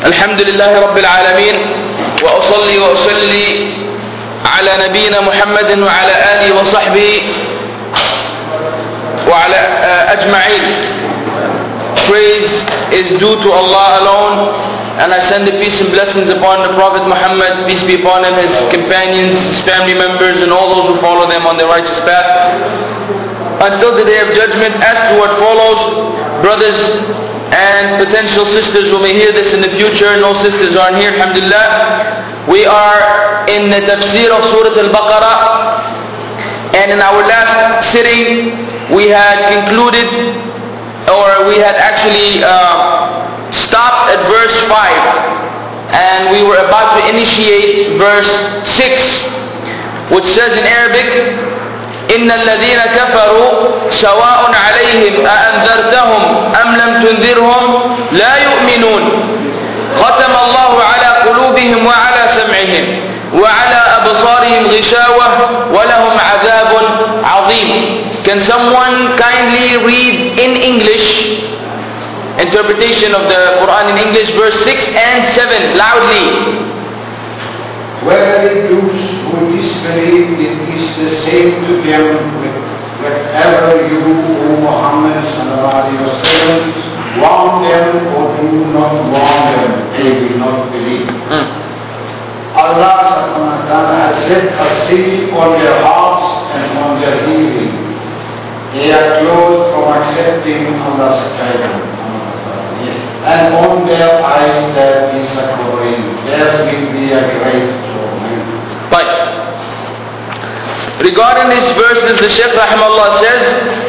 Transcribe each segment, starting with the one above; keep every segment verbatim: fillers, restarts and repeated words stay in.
الحمد لله رب العالمين وأصلي وأصلي على نبينا محمد وعلى آله وصحبه وعلى أجمعين. Praise is due to Allah alone, and I send the peace and blessings upon the Prophet Muhammad, peace be upon him, his companions, his family members, and all those who follow them on the righteous path until the day of judgment. As to what follows, brothers and potential sisters who may hear this in the future, no sisters aren't here, alhamdulillah. We are in the tafsir of Surah Al-Baqarah, and in our last sitting we had concluded, or we had actually uh, stopped at verse five, and we were about to initiate verse six, which says in Arabic, إن الذين كفروا سواء عليهم أأنذرتهم أم لم تنذرهم لا يؤمنون ختم الله على قلوبهم وعلى سمعهم وعلى أبصارهم غشاوة ولهم عذاب عظيم. Can someone kindly read in English interpretation of the Quran in English, verse six and seven loudly? Whether those who disbelieve, it is the same to them with whatever you, O Muhammad sallallahu alaihi wasallam, warn them or do not warn them, they will not believe. Mm. Allah subhanahu wa ta'ala has set a seal on their hearts and on their hearing. They are closed from accepting Allah's guidance. And on their eyes there is a covering. There will be a great torment. But regarding these verses, the Shaykh rahimahullah says,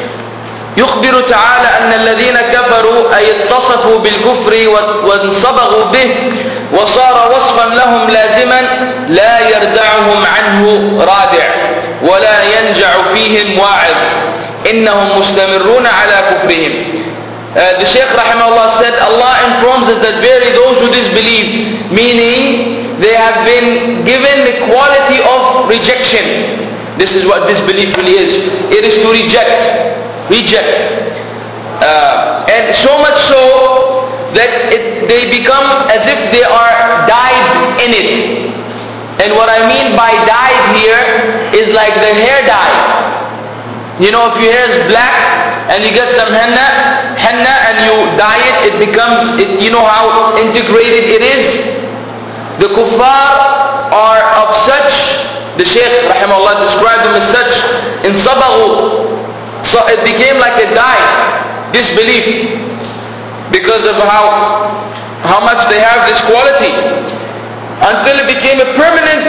يخبر تعالى أن الذين كفروا أي اتصفوا بالكفر وانصبغوا به وصار وصفا لهم لازما لا يردعهم عنه رادع ولا ينجع فيهم واعظ إنهم مستمرون على كفرهم. Uh, the Shaykh rahimahullah said, Allah informs us that very those who disbelieve, meaning they have been given the quality of rejection. This is what disbelief really is. It is to reject. Reject. Uh, and so much so that it, they become as if they are dyed in it. And what I mean by dyed here is like the hair dye. You know, if your hair is black and you get some henna, henna and you dye it, it becomes, it, you know how integrated it is? The kuffar are of such, the Shaykh rahimahullah described them as such, in sabaghu. So it became like a dye, disbelief, because of how, how much they have this quality, until it became a permanent,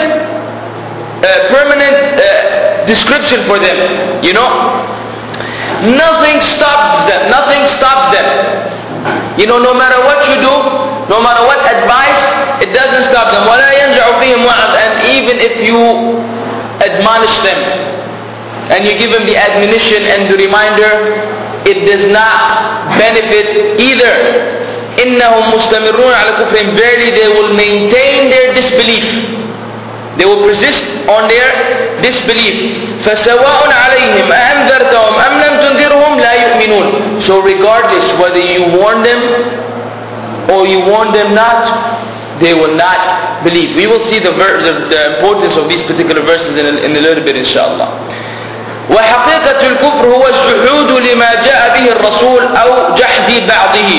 uh, permanent uh, description for them, you know. Nothing stops them. Nothing stops them. You know, no matter what you do, no matter what advice, it doesn't stop them. وَلَا يَنْجَعُ فِيهِمْ وَعَظ. And even if you admonish them and you give them the admonition and the reminder, it does not benefit either. إِنَّهُمْ مُسْتَمِرُّونَ عَلَى كُفْرِهِمْ. Verily they will maintain their disbelief. They will persist on their disbelief. فَسَوَاءٌ عَلَيْهِمْ أَأَنذَرْتَهُمْ أَمْ لَمْ تُنذِرْهُمْ لَا يُؤْمِنُونَ. So regardless whether you warn them or you warn them not, they will not believe. We will see the, ver- the, the importance of these particular verses in a, in a little bit, inshallah. وحقيقة الكفر هو الجحود لما جاء به الرسول أو جحد بعضه.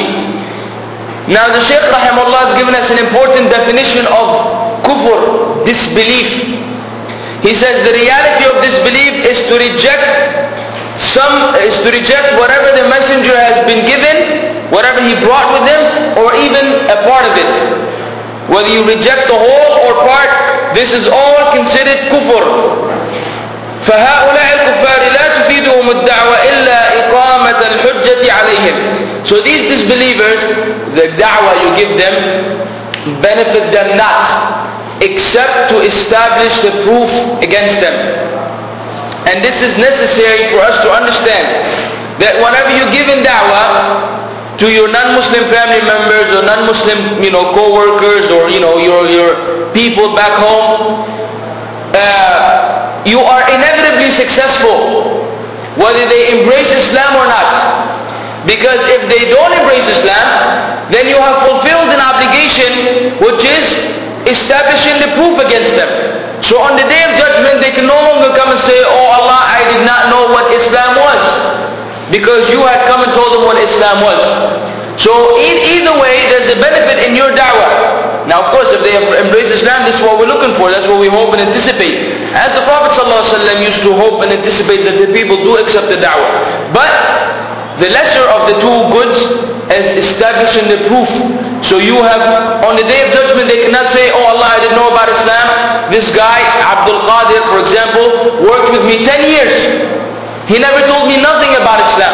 Now the Shaykh rahimahullah has given us an important definition of kufr, disbelief. He says the reality of disbelief is to reject some, is to reject whatever the messenger has been given, whatever he brought with him, or even a part of it. Whether you reject the whole or part, this is all considered kufr. فهؤلاء الكفار لا تفيدهم الدعوة إلا إقامة الحجة عليهم. So these disbelievers, the da'wah you give them benefit them not, except to establish the proof against them. And this is necessary for us to understand that whenever you give in da'wah to your non-Muslim family members or non-Muslim, you know, co-workers or you know your your people back home, uh, you are inevitably successful whether they embrace Islam or not. Because if they don't embrace Islam, then you have fulfilled an obligation establishing the proof against them. So on the day of judgment, they can no longer come and say, oh Allah, I did not know what Islam was, because you had come and told them what Islam was. So in either way, there's a benefit in your da'wah. Now of course, if they embrace Islam, this is what we're looking for. That's what we hope and anticipate. As the Prophet ﷺ used to hope and anticipate that the people do accept the da'wah. But the lesser of the two goods is establishing the proof. So you have, on the day of judgment, they cannot say, oh Allah, I didn't know about Islam. This guy, Abdul Qadir, for example, worked with me ten years. He never told me nothing about Islam.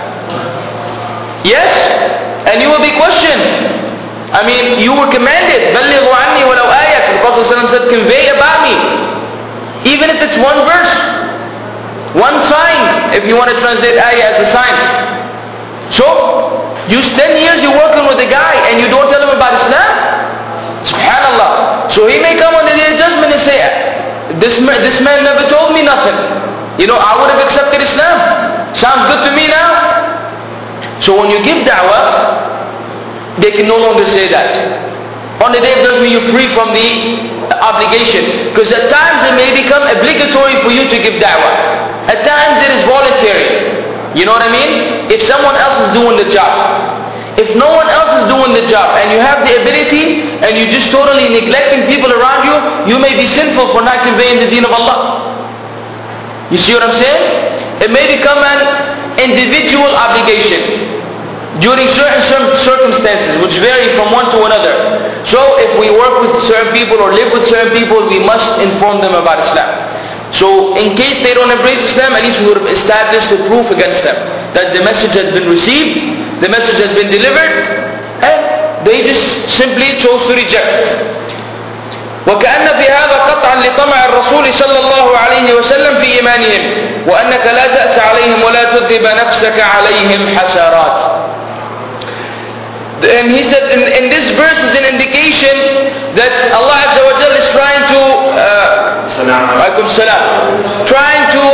Yes? And you will be questioned. I mean, you were commanded, بَلِّغُوا عَنِّي وَلَوْ آيَةً. The Prophet ﷺ said, convey about me. Even if it's one verse, one sign, if you want to translate ayah as a sign. So, you ten years you're working with a guy and you don't tell him about Islam? Subhanallah. So he may come on the day of judgment and say, this man, this man never told me nothing. You know, I would have accepted Islam. Sounds good to me now? So when you give da'wah, they can no longer say that. On the day of judgment you're free from the obligation. Because at times it may become obligatory for you to give da'wah. At times it is voluntary. You know what I mean? If someone else is doing the job. If no one else is doing the job and you have the ability and you're just totally neglecting people around you, you may be sinful for not conveying the deen of Allah. You see what I'm saying? It may become an individual obligation during certain circumstances which vary from one to another. So if we work with certain people or live with certain people, we must inform them about Islam. So in case they don't embrace Islam, at least we would have established the proof against them that the message has been received, the message has been delivered, and they just simply chose to reject. وكأن في هذا قطعا لطمع الرسول صلى الله عليه وسلم في إيمانهم وأنك لا تأس عليهم ولا تذهب نفسك عليهم حسرات. And he said in, in this verse is an indication that Allah Azza wa Jalla is trying to uh, salam, trying to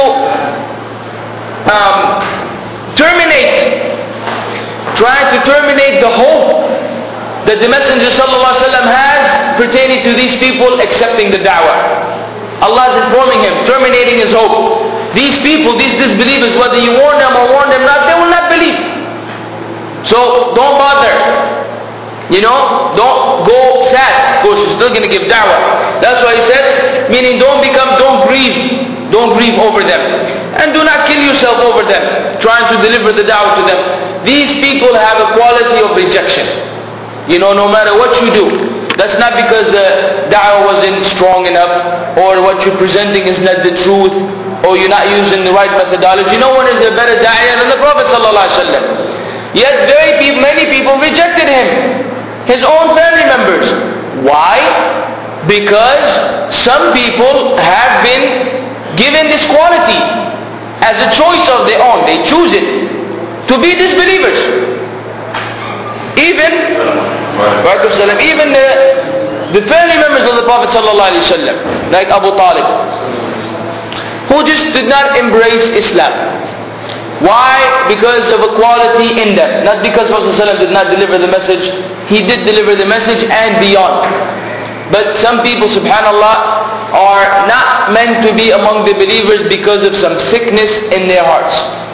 um, terminate trying to terminate the hope that the Messenger sallallahu alaihi wasallam has pertaining to these people accepting the da'wah. Allah is informing him, terminating his hope. These people, these disbelievers, whether you warn them or warn them not, they will not believe. So don't bother. You know, don't go sad. Of course, you're still going to give da'wah. That's why he said, meaning don't become, don't grieve. Don't grieve over them. And do not kill yourself over them, trying to deliver the da'wah to them. These people have a quality of rejection. You know, no matter what you do, that's not because the da'wah wasn't strong enough, or what you're presenting is not the truth, or you're not using the right methodology. No one is a better da'iyah than the Prophet ﷺ. Yet very people, many people rejected him, his own family members. Why? Because some people have been given this quality as a choice of their own. They choose it to be disbelievers. Even, even the, the family members of the Prophet ﷺ, like Abu Talib, who just did not embrace Islam. Why? Because of a quality in them. Not because Prophet ﷺ did not deliver the message. He did deliver the message and beyond. But some people, subhanallah, are not meant to be among the believers because of some sickness in their hearts.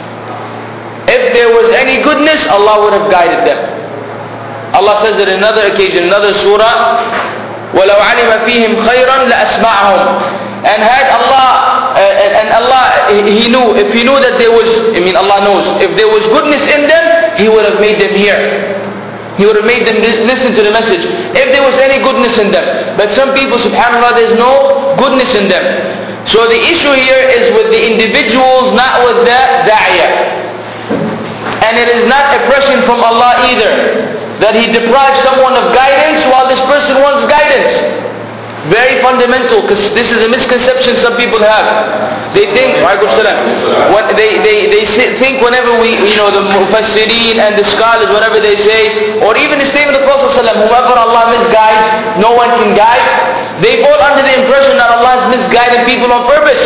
If there was any goodness, Allah would have guided them. Allah says in another occasion, another surah, وَلَوْ عَلِمَ فِيهِمْ خَيْرًا لَأَسْمَعَهُمْ. And had Allah, uh, and, and Allah, He knew, if He knew that there was, I mean Allah knows, if there was goodness in them, He would have made them hear. He would have made them listen to the message. If there was any goodness in them. But some people, subhanAllah, there's no goodness in them. So the issue here is with the individuals, not with the da'iyah. And it is not oppression from Allah either, that He deprives someone of guidance while this person wants guidance. Very fundamental, because this is a misconception some people have. They think, what they, they, they think whenever we, you know, the mufassirin and the scholars, whatever they say, or even the statement of the Prophet ﷺ, whoever Allah misguides, no one can guide. They fall under the impression that Allah is misguiding people on purpose.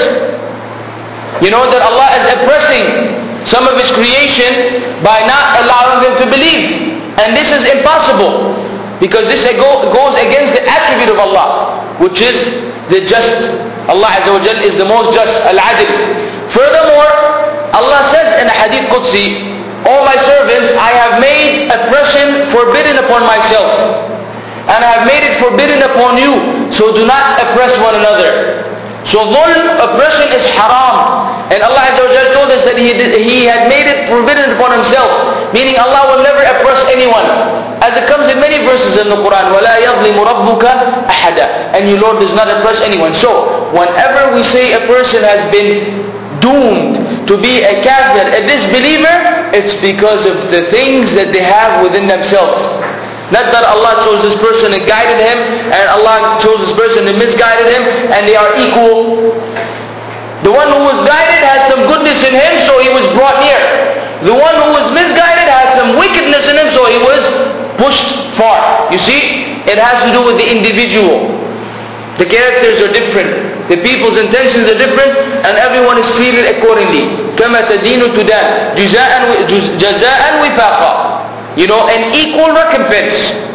You know, that Allah is oppressing some of His creation by not allowing them to believe. And this is impossible. Because this go, goes against the attribute of Allah, which is the just. Allah Azza wa Jal is the most just, Al-Adil. Furthermore, Allah says in a Hadith Qudsi, "O my servants, I have made oppression forbidden upon myself, and I have made it forbidden upon you, so do not oppress one another." So dhulm, oppression is haram. And Allah Azza wa Jal told us that He, did, he had made it forbidden upon Himself. Meaning Allah will never oppress anyone. As it comes in many verses in the Quran, وَلَا يَظْلِمُ رَبُّكَ أَحَدًا. And your Lord does not oppress anyone. So, whenever we say a person has been doomed to be a kafir, a disbeliever, it's because of the things that they have within themselves. Not that Allah chose this person and guided him, and Allah chose this person and misguided him, and they are equal. The one who was guided had some goodness in him, so he was brought near. The one who was misguided had some wickedness in him, so he was pushed far. You see, it has to do with the individual. The characters are different. The people's intentions are different, and everyone is treated accordingly. كَمَا تَدِينُ تُدَانُ جَزَاءً وِفَاقًا. You know, an equal recompense.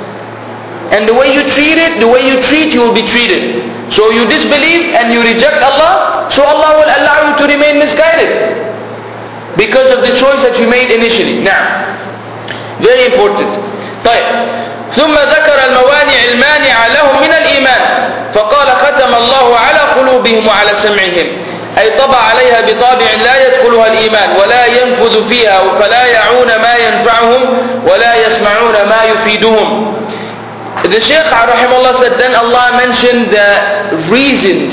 And the way you treat it, the way you treat, you will be treated. So you disbelieve and you reject Allah, so Allah will allow you to remain misguided. Because of the choice that you made initially. Now, very important. طيب. ثم ذكر الموانع المانعة لهم من الإيمان فقال ختم الله على قلوبهم وعلى سمعهم أي طبع عليها بطابع لا يدخلها الإيمان ولا ينفذ فيها فلا يعون ما ينفعهم ولا يسمعون ما يفيدهم. The Shaykh rahimahullah said, then Allah mentioned the reasons,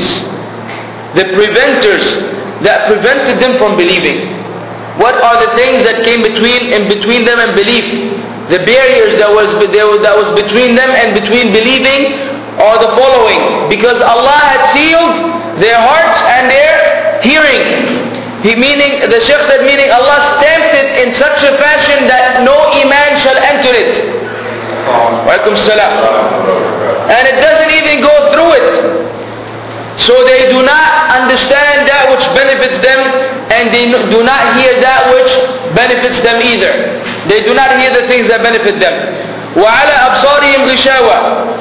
the preventers that prevented them from believing. What are the things that came between in between them and belief? The barriers that was that was between them and between believing are the following. Because Allah had sealed their hearts and their hearing. He meaning the Shaykh said meaning Allah stamped it in such a fashion that no iman shall enter it. Walaikum salam. And it doesn't even go through it. So they do not understand that which benefits them, and they do not hear that which benefits them either. They do not hear the things that benefit them. وَعَلَى أَبْصَارِهِمْ غِشَاوَةٌ.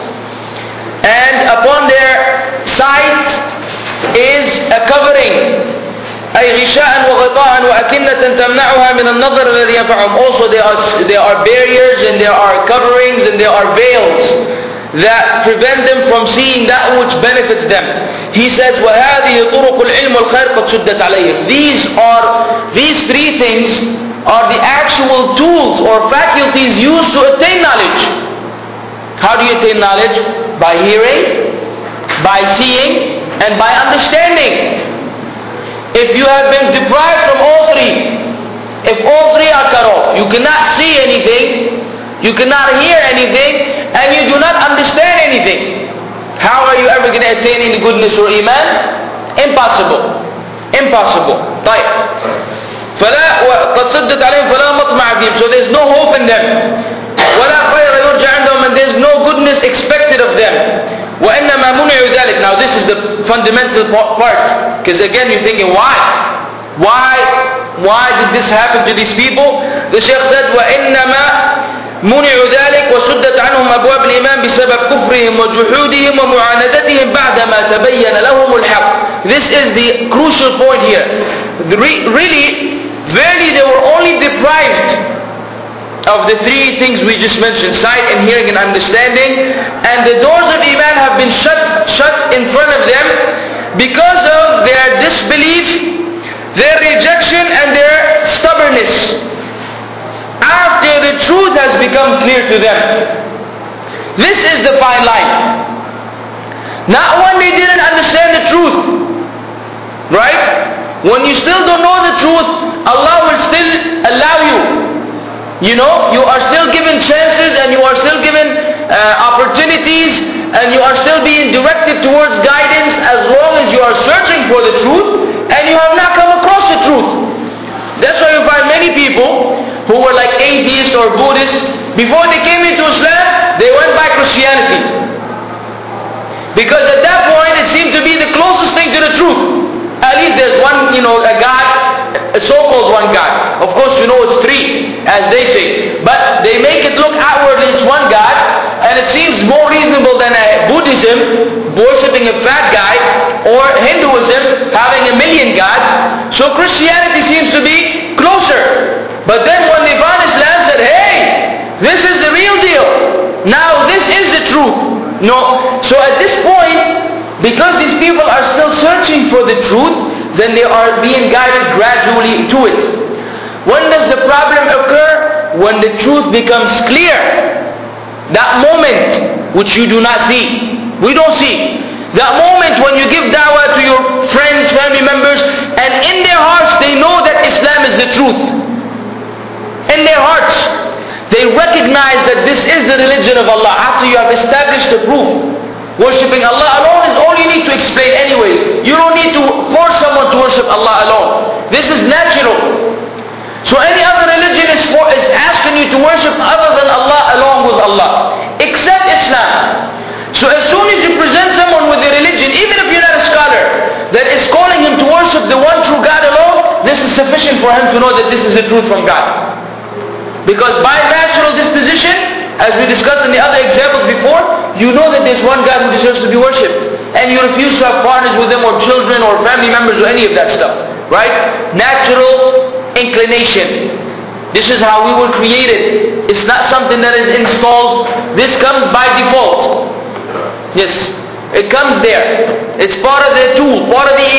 And upon their sight is a covering. أي غشاء وغطاء وأكنة تمنعها من النظر الذي ينفعهم. Also there are, there are barriers and there are coverings and there are veils that prevent them from seeing that which benefits them. He says, وَهَذِهِ طُرُقُ الْعِلْمِ وَالْخَيْرِ قَدْ شُدَّتْ عَلَيْهِمْ. These are, these three things are the actual tools or faculties used to attain knowledge. How do you attain knowledge? By hearing, by seeing, and by understanding. If you have been deprived from all three, if all three are cut off, you cannot see anything, you cannot hear anything, and you do not understand anything, how are you ever going to attain any goodness or iman? Impossible. Impossible. طيب. فلا قد صدت عليهم فلا مطمع فيهم. So there's no hope in them. ولا خير يرجى عندهم, and there's no goodness expected of them. وإنما منعوا ذلك. Now this is the fundamental part, because again you're thinking, why? Why? Why did this happen to these people? The Shaykh said, وإنما منعوا ذلك وسدت عنهم أبواب الإيمان بسبب كفرهم وجحودهم ومعاندتهم بعدما تبين لهم الحق. This is the crucial point here. Really, verily they were only deprived of the three things we just mentioned, sight and hearing and understanding, and the doors of Iman have been shut, shut in front of them because of their disbelief, their rejection and their stubbornness after the truth has become clear to them. This is the fine line. Not when they didn't understand the truth, right? When you still don't know the truth, Allah will still allow you. You know, you are still given chances and you are still given uh, opportunities and you are still being directed towards guidance as long as you are searching for the truth and you have not come across the truth. That's why you find many people who were like atheists or Buddhists, before they came into Islam, they went by Christianity. Because at that point it seemed to be the closest thing to the truth. At least there's one, you know, a God, a so-called one God. Of course, you know it's three, as they say. But they make it look outwardly it's one God, And it seems more reasonable than a Buddhism worshipping a fat guy, or Hinduism having a million gods. So Christianity seems to be closer. But then when they found Islam, said, hey, this is the real deal. Now this is the truth. No. So at this point, because these people are still searching for the truth, then they are being guided gradually to it. When does the problem occur? When the truth becomes clear. That moment which you do not see. We don't see. That moment when you give da'wah to your friends, family members, and in their hearts they know that Islam is the truth. In their hearts, they recognize that this is the religion of Allah. After you have established the proof, worshipping Allah alone is all you need to explain anyway. You don't need to force someone to worship Allah alone. This is natural. So any other religion is, for, is asking you to worship other than Allah along with Allah, except Islam. So as soon as you present someone with a religion, even if you're not a scholar, that is calling him to worship the one true God alone, this is sufficient for him to know that this is the truth from God. Because by natural disposition, as we discussed in the other examples before, you know that there's one God who deserves to be worshipped. And you refuse to have partners with them, or children, or family members, or any of that stuff. Right? Natural inclination. This is how we were created. It's not something that is installed. This comes by default. Yes, it comes there. It's part of the tool, part of the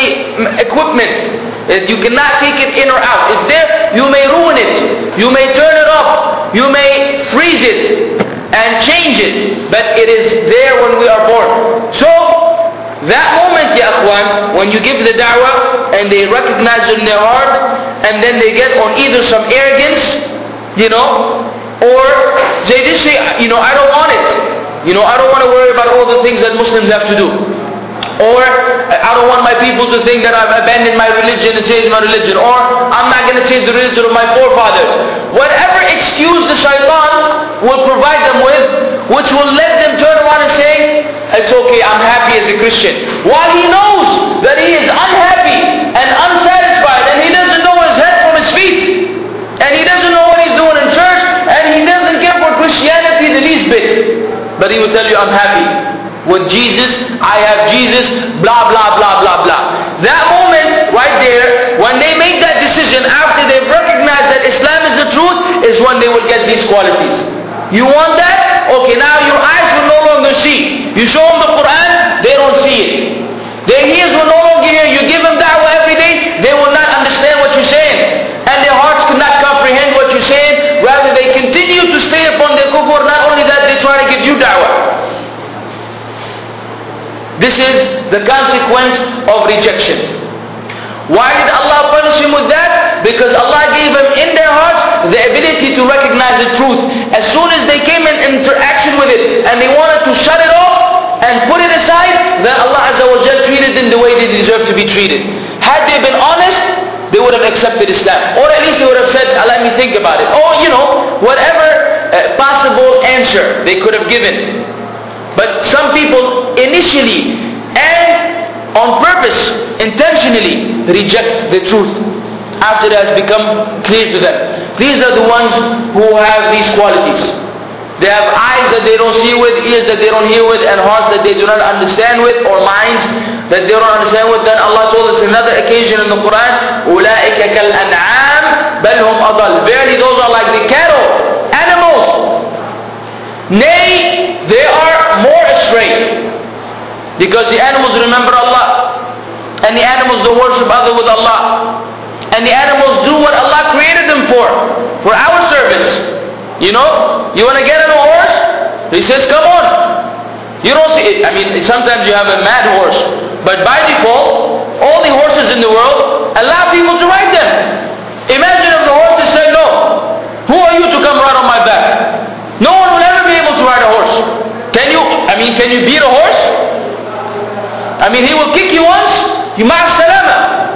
equipment. You cannot take it in or out. It's there. You may ruin it. You may turn it off. You may freeze it and change it. But it is there when we are born. So, that moment, ya akhwan, when you give the da'wah and they recognize it in their heart, and then they get on either some arrogance, you know, or they just say, you know, I don't want it. You know, I don't want to worry about all the things that Muslims have to do. Or I don't want my people to think that I've abandoned my religion and changed my religion. Or I'm not going to change the religion of my forefathers. Whatever excuse the shaitan will provide them with, which will let them turn around and say, it's okay, I'm happy as a Christian. While he knows that he is unhappy and unsatisfied, and he doesn't know his head from his feet, and he doesn't know what he's doing in church, and he doesn't care for Christianity the least bit. But he will tell you, I'm happy. With Jesus, I have Jesus, blah, blah, blah, blah, blah. That moment right there, when they make that decision after they've recognized that Islam is the truth, is when they will get these qualities. You want that? Okay, now your eyes will no longer see. You show them the Quran, they don't see it. Their ears will no longer hear. You give them da'wah every day, they will not understand what you're saying. And their hearts cannot comprehend what you're saying. Rather, they continue to stay upon their kufr. Not only that, they try to give you da'wah. This is the consequence of rejection. Why did Allah punish him with that? Because Allah gave him in their hearts the ability to recognize the truth. As soon as they came in interaction with it and they wanted to shut it off and put it aside, then Allah Azza wa Jal treated them the way they deserve to be treated. Had they been honest, they would have accepted Islam. Or at least they would have said, let me think about it. Or, you know, whatever uh, possible answer they could have given. But some people initially and on purpose, intentionally reject the truth after it has become clear to them. These are the ones who have these qualities. They have eyes that they don't see with, ears that they don't hear with, and hearts that they do not understand with, or minds that they don't understand with. Then Allah told us another occasion in the Quran, أُولَٰئِكَ كَالْأَنْعَامِ بَلْ هُمْ أَضَلُّ. Verily those are like the cattle, animals. Nay, they are more astray. Because the animals remember Allah, and the animals don't worship other with Allah, and the animals do what Allah created them for, for our service. You know, you want to get on a horse? He says, come on. You don't see it. I mean, sometimes you have a mad horse, but by default, all the horses in the world allow people to ride them. Imagine if the horses said, no, who are you to come ride on my back? No one will ever be able to ride a horse. Can you, I mean, can you beat a horse? I mean, he will kick you once, you ma'as salama.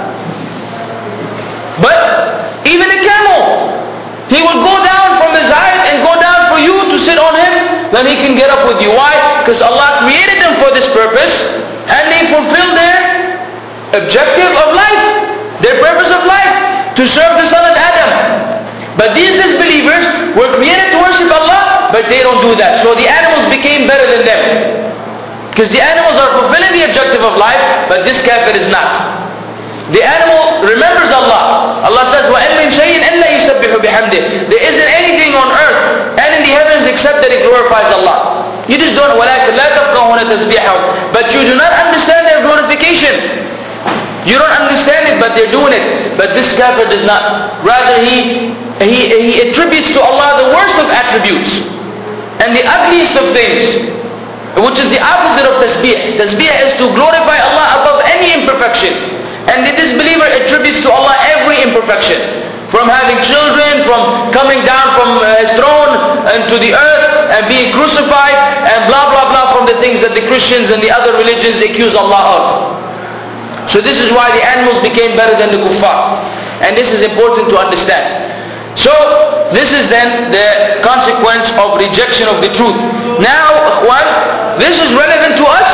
But even a camel, he will go down from his height and go down for you to sit on him, then he can get up with you. Why? Because Allah created them for this purpose, and they fulfill their objective of life, their purpose of life, to serve the son of Adam. But these disbelievers were created to worship Allah, but they don't do that. So the animals became better than them. Because the animals are fulfilling the objective of life, but this kafir is not. The animal remembers Allah. Allah says, وَإِن مِّن شَيْءٍ إِلَّا يُسَبِّحُ بِحَمْدِهِ. There isn't anything on earth and in the heavens except that it glorifies Allah. You just don't, وَلَكِنْ لَا تَفْقَهُونَ تَسْبِيحَهُمْ. But you do not understand their glorification. You don't understand it, but they're doing it. But this kafir does not. Rather, he, he, he attributes to Allah the worst of attributes and the ugliest of things, which is the opposite of tasbih. Tasbih is to glorify Allah above any imperfection. And the disbeliever attributes to Allah every imperfection. From having children, from coming down from his throne and to the earth and being crucified and blah blah blah from the things that the Christians and the other religions accuse Allah of. So this is why the animals became better than the kuffar. And this is important to understand. So this is then the consequence of rejection of the truth. Now, ikhwan, this is relevant to us.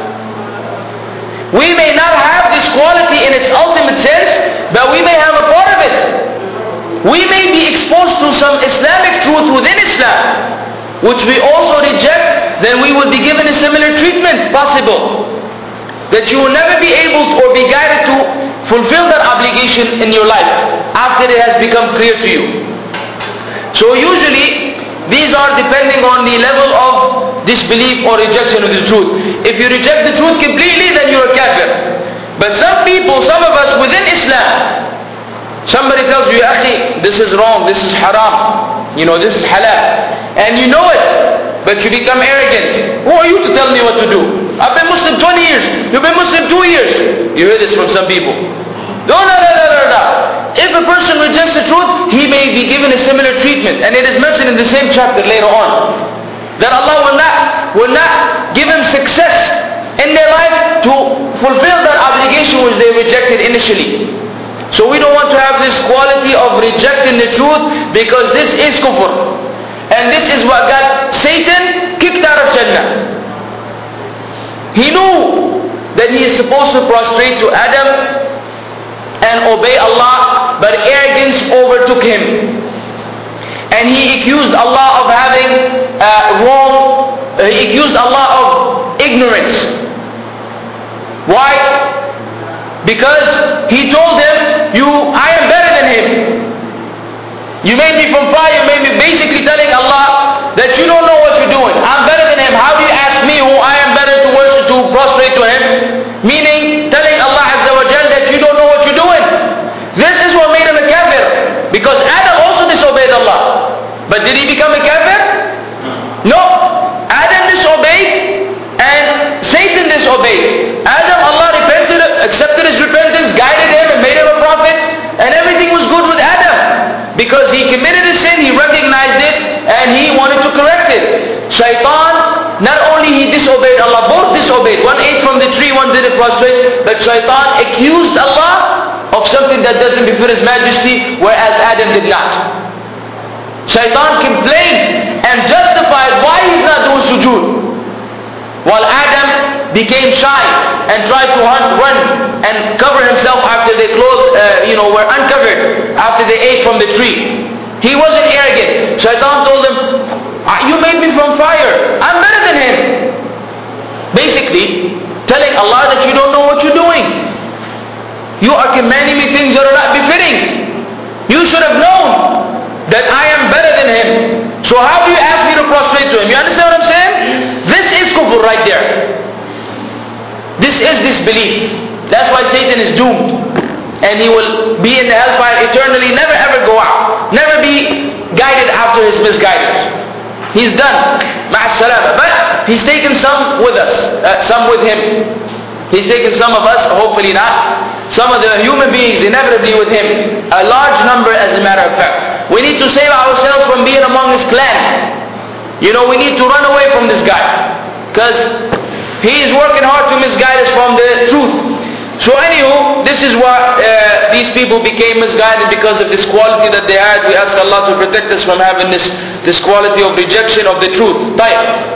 We may not have this quality in its ultimate sense, but we may have a part of it. We may be exposed to some Islamic truth within Islam, which we also reject, then we will be given a similar treatment possible. That you will never be able to, or be guided to fulfill that obligation in your life after it has become clear to you. So usually these are depending on the level of disbelief or rejection of the truth. If you reject the truth completely, then you're a kafir. But some people, some of us within Islam, somebody tells you, Akhi, this is wrong, this is haram, you know, this is halal, and you know it, but you become arrogant. Who are you to tell me what to do? I've been Muslim twenty years, you've been Muslim two years. You hear this from some people. No, no, no, no, no, no. If a person rejects the truth, he may be given a similar treatment. And it is mentioned in the same chapter later on, that Allah will not, will not give him success in their life to fulfill that obligation which they rejected initially. So we don't want to have this quality of rejecting the truth, because this is kufr. And this is what got Satan kicked out of Jannah. He knew that he is supposed to prostrate to Adam and obey Allah, but arrogance overtook him. And he accused Allah of having uh, wrong, uh, he accused Allah of ignorance. Why? Because he told him, you, I am better than him. You made me from fire, you made me basically telling Allah that you don't know what you're doing. I'm better than him. How do you ask me who I am better to worship, to prostrate to him? Meaning, telling Allah Azza wa Jal that you don't know what you're doing. This is what made him a kafir. Because Adam also disobeyed Allah. But did he become a kafir? No. Adam disobeyed and Satan disobeyed. Adam, Allah repented, accepted his repentance, guided him and made him a prophet, and everything was good with Adam. Because he committed a sin, he recognized it, and he wanted to correct it. Shaitan, not only he disobeyed Allah, both disobeyed. One ate from the tree, one didn't prostrate, but Shaitan accused Allah of something that doesn't befit His Majesty, whereas Adam did not. Shaitan complained and justified why he's not doing sujood, while Adam became shy and tried to hunt, run and cover himself after their clothes, uh, you know, were uncovered after they ate from the tree. He wasn't arrogant. Shaitan told him, you made me from fire, I'm better than him. Basically, telling Allah that you don't know what you're doing. You are commanding me things that are not befitting. You should have known that I am better than him. So how do you ask me to prostrate to him? You understand what I'm saying? This is kufr right there. This is disbelief. That's why Satan is doomed. And he will be in the hellfire eternally, never ever go out. Never be guided after his misguidance. He's done. Ma'as-salama. But he's taken some with us. Uh, some with him. He's taken some of us, hopefully not. Some of the human beings inevitably with him. A large number as a matter of fact. We need to save ourselves from being among his clan. You know, we need to run away from this guy. Because he is working hard to misguide us from the truth. So anywho, this is why uh, these people became misguided, because of this quality that they had. We ask Allah to protect us from having this, this quality of rejection of the truth. طيب.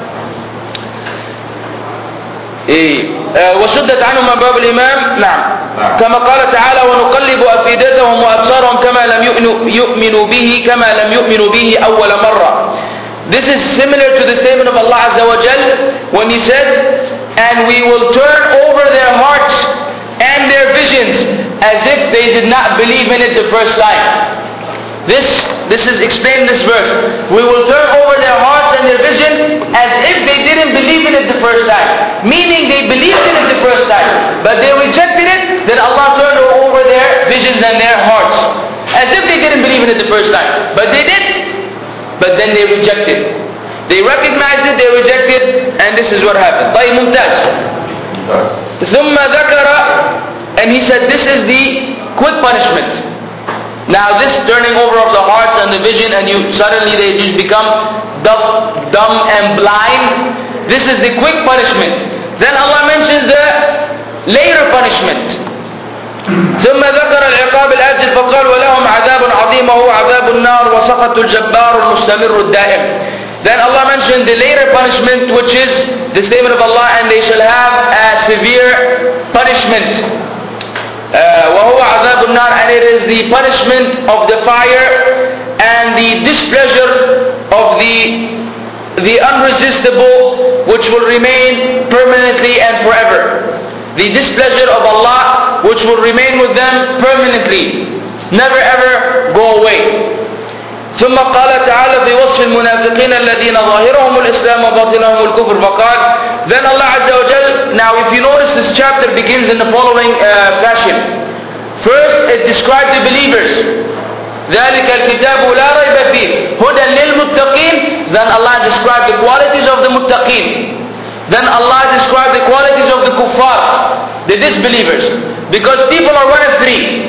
وسدت عنهم أبواب الإمام. نعم. كما قال تعالى ونقلب أفئدتهم وأبصارهم كما لم يؤمنوا به كما لم يؤمنوا به أول مرة. This is similar to the statement of Allah Azza wa Jal when He said, and we will turn over their hearts and their visions as if they did not believe in it the first time. This, this is explained in this verse. We will turn over their hearts and their vision as if they didn't believe in it the first time. Meaning they believed in it the first time, but they rejected it, then Allah turned over their visions and their hearts. As if they didn't believe in it the first time. But they did. But then they rejected. They recognized it, they rejected, and this is what happened. طيب ممتاز. ثم ذكر, and he said this is the quick punishment. Now this turning over of the hearts and the vision, and you suddenly they just become deaf, dumb and blind. This is the quick punishment. Then Allah mentions the later punishment. ثم ذكر العقاب الآجل فقال ولهم عذاب عظيم وهو عذاب النار وسخط الجبار المستمر الدائم. Then Allah mentioned the later punishment, which is the statement of Allah, and they shall have a severe punishment. وهو عذاب النار, and it is the punishment of the fire and the displeasure of the the unresistible, which will remain permanently and forever. The displeasure of Allah, which will remain with them permanently, never ever go away. ثم قال تعالى في وصف المنافقين الذين ظاهرهم الإسلام وباطنهم الكفر فقال, then Allah Azza wa Jal, now if you notice this chapter begins in the following uh, fashion. First it describes the believers. ذلك الكتاب لا ريب فيه هدى للمتقين. Then Allah described the qualities of the muttaqin. Then Allah described the qualities of the kuffar, the disbelievers. Because people are one of three.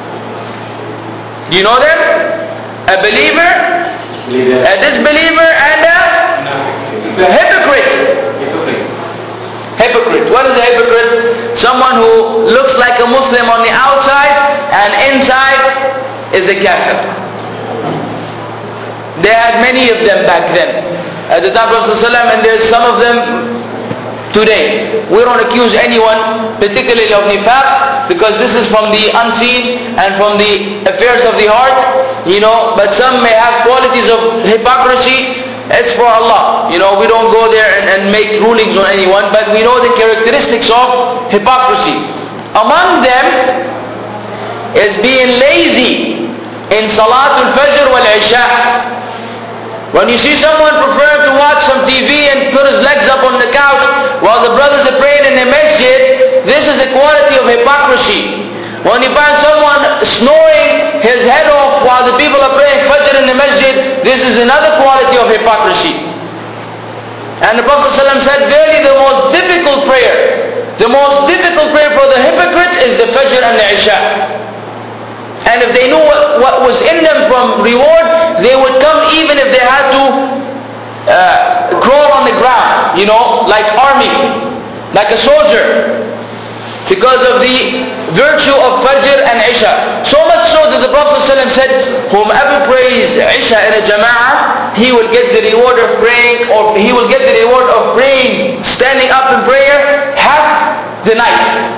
Do you know them? A believer, a disbeliever, and a hypocrite. Hypocrite. What is a hypocrite? Someone who looks like a Muslim on the outside and inside is a kafir. They had many of them back then at the time of Rasulullah, and there's some of them today. We don't accuse anyone particularly of nifaq, because this is from the unseen and from the affairs of the heart, you know, but some may have qualities of hypocrisy. It's for Allah, you know, we don't go there and, and make rulings on anyone, but we know the characteristics of hypocrisy. Among them is being lazy in Salatul Fajr wal Isha. When you see someone prefer to watch some T V and put his legs up on the couch while the brothers are praying in the masjid, this is a quality of hypocrisy. When you find someone snoring his head off while the people are praying Fajr in the masjid, this is another quality of hypocrisy. And the Prophet ﷺ said, verily the most difficult prayer, the most difficult prayer for the hypocrites is the Fajr and the Isha. And if they knew what, what was in them from reward, they would come even if they had to uh, crawl on the ground, you know, like army, like a soldier, because of the virtue of Fajr and Isha. So much so that the Prophet ﷺ said, whomever prays Isha in a jama'ah, he will get the reward of praying, or he will get the reward of praying, standing up in prayer half the night.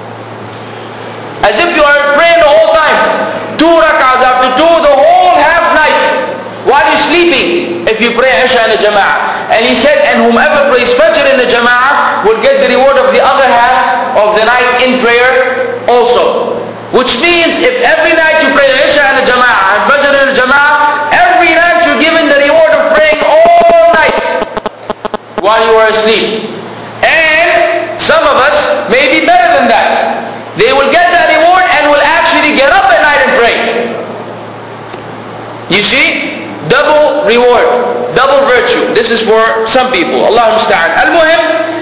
As if you are praying the whole time. Two rak'ahs after two, the whole half night. While you're sleeping, if you pray Isha in the Jama'ah. And he said, and whomever prays Fajr in the Jama'ah will get the reward of the other half of the night in prayer also. Which means, if every night you pray Isha in the Jama'ah and Fajr in the Jama'ah, every night you're given the reward of praying all night while you are asleep. And some of us may be better than that. They will get that reward and will actually get up at night and pray. You see? Double reward. Double virtue. This is for some people. Allah musta'an. Al-Muhim.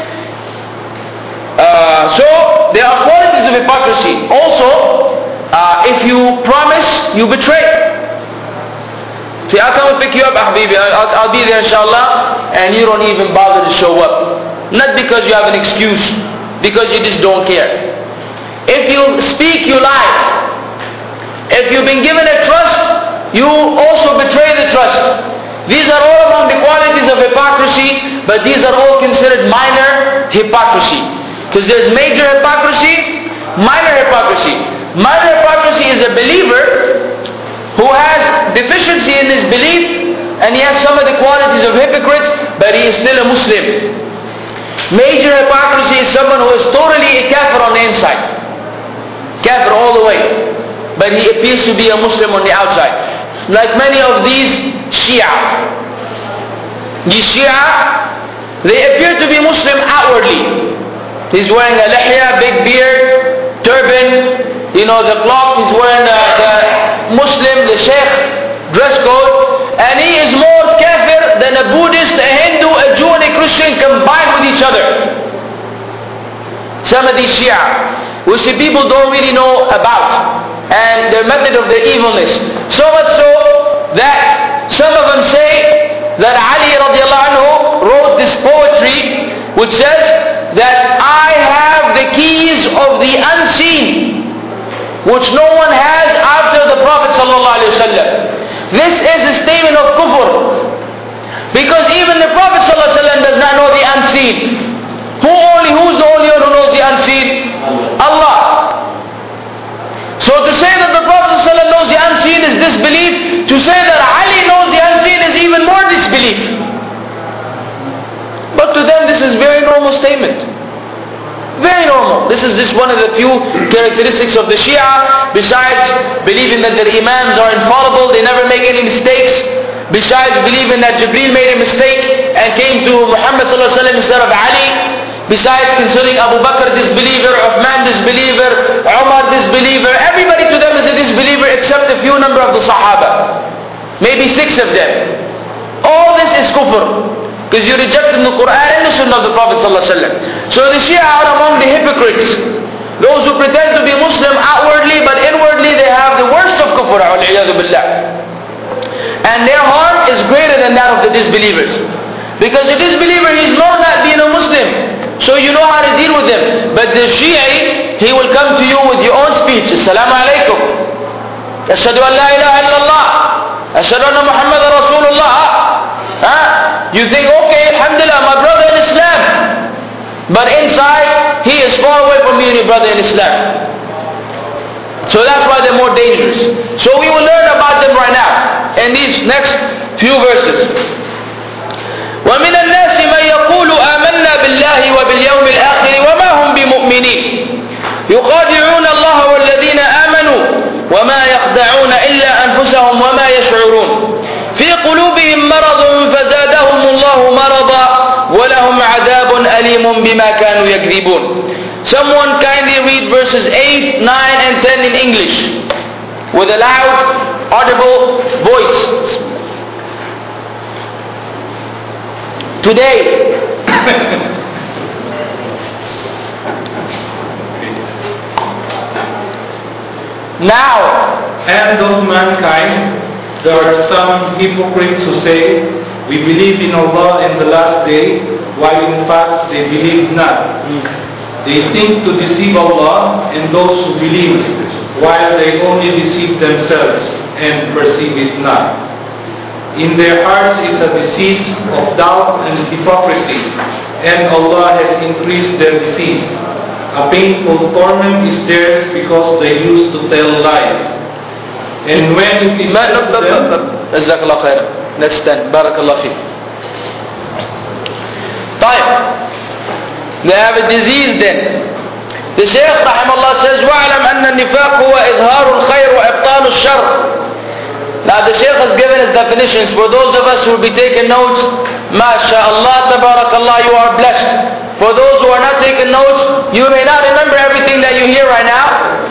Uh, so, there are qualities of hypocrisy. Also, uh, if you promise, you betray. See, I'll come and pick you up, Habibi. I'll, I'll be there inshallah. And you don't even bother to show up. Not because you have an excuse. Because you just don't care. If you speak, you lie. If you've been given a trust, you also betray the trust. These are all among the qualities of hypocrisy, but these are all considered minor hypocrisy. Because there's major hypocrisy, minor hypocrisy. Minor hypocrisy is a believer who has deficiency in his belief, and he has some of the qualities of hypocrites, but he is still a Muslim. Major hypocrisy is someone who is totally a kafir on the inside. Kafir all the way. But he appears to be a Muslim on the outside. Like many of these Shia. These Shia, they appear to be Muslim outwardly. He's wearing a lihya, big beard, turban, you know, the cloth. He's wearing the, the Muslim, the Sheikh dress code. And he is more kafir than a Buddhist, a Hindu, a Jew and a Christian combined with each other. Some of these Shia, which the people don't really know about, and their method of their evilness. So much so that some of them say that Ali radiallahu anhu wrote this poetry which says that I have the keys of the unseen which no one has after the Prophet sallallahu alaihi wasallam. This is a statement of kufr, because even the Prophet sallallahu alaihi wasallam does not know the unseen. Who only, who's the only one who knows the unseen? Allah. So to say that the Prophet sallallahu alaihi wasallam knows the unseen is disbelief. To say that Ali knows the unseen is even more disbelief. But to them this is very normal statement. Very normal. This is just one of the few characteristics of the Shia. Besides believing that their Imams are infallible, they never make any mistakes. Besides believing that Jibreel made a mistake and came to Muhammad sallallahu alaihi wasallam instead of Ali. Besides considering Abu Bakr disbeliever, Uthman disbeliever, Umar disbeliever. Everybody to them is a disbeliever except a few number of the Sahaba. Maybe six of them. All this is kufr. Because you rejected the Quran and the Sunnah of the Prophet ﷺ. So the Shia are among the hypocrites. Those who pretend to be Muslim outwardly, but inwardly they have the worst of kufr. And their harm is greater than that of the disbelievers. Because the disbeliever, he is known not being a Muslim. So you know how to deal with him. But the Shia, he will come to you with your own speech. Assalamu alaikum. Ashhadu an la ilaha illallah. Ashhadu anna Muhammad Rasulullah. Huh? You think, okay, alhamdulillah, my brother in Islam. But inside, he is far away from being a brother in Islam. So that's why they're more dangerous. So we will learn about them right now in these next few verses. وَمِنَ النَّاسِ مَنْ يَقُولُ آمَنَّا بِاللَّهِ وَبِالْيَوْمِ الْآخِرِ وَمَا هُمْ بِمُؤْمِنِينَ يُخَادِعُونَ اللَّهَ وَالَّذِينَ آمَنُوا وَمَا يَخْدَعُونَ إِلَّا أَنفُسَهُمْ وَمَا يَشْعُرُونَ في قلوبهم مرض فزادهم الله مرضا ولهم عذاب أليم بما كانوا يكذبون. Someone kindly read verses eight, nine and ten in English with a loud, audible voice. Today now and of mankind there are some hypocrites who say, we believe in Allah and the last day, while in fact they believe not. They think to deceive Allah and those who believe, while they only deceive themselves and perceive it not. In their hearts is a disease of doubt and hypocrisy, and Allah has increased their disease. A painful torment is theirs because they used to tell lies. And when it is ما نقطة نقطة جزاك الله خير. Next ten. بارك الله فيك. طيب. They have a disease then. The Shaykh rahimahullah says وَاعْلَمْ أَنَّ النِّفَاقُ هُوَ إِظْهَارُ الْخَيْرِ وَإِبْطَالُ الشَّرِّ. Now the Shaykh has given his definitions. For those of us who will be taking notes, MashaAllah, Tabarakallah, you are blessed. For those who are not taking notes, you may not remember everything that you hear right now.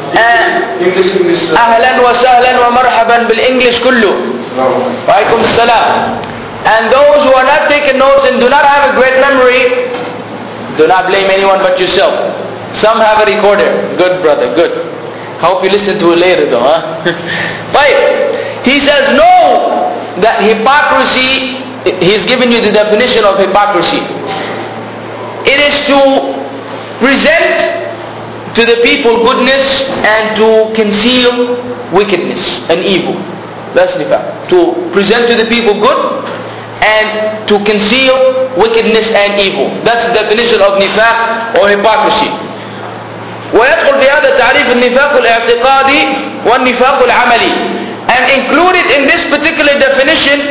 أهلا وسهلا ومرحبا بالإنجليش كله. وعليكم السلام. And those who are not taking notes and do not have a great memory, do not blame anyone but yourself. Some have a recorder. Good brother, good. Hope you listen to it later though, huh? But he says no, that hypocrisy, he's given you the definition of hypocrisy. It is to present to the people goodness and to conceal wickedness and evil. That's nifaq. To present to the people good and to conceal wickedness and evil. That's the definition of nifaq or hypocrisy. ويدخل في هذا تعريف النفاق الاعتقادي والنفاق العملي. And included in this particular definition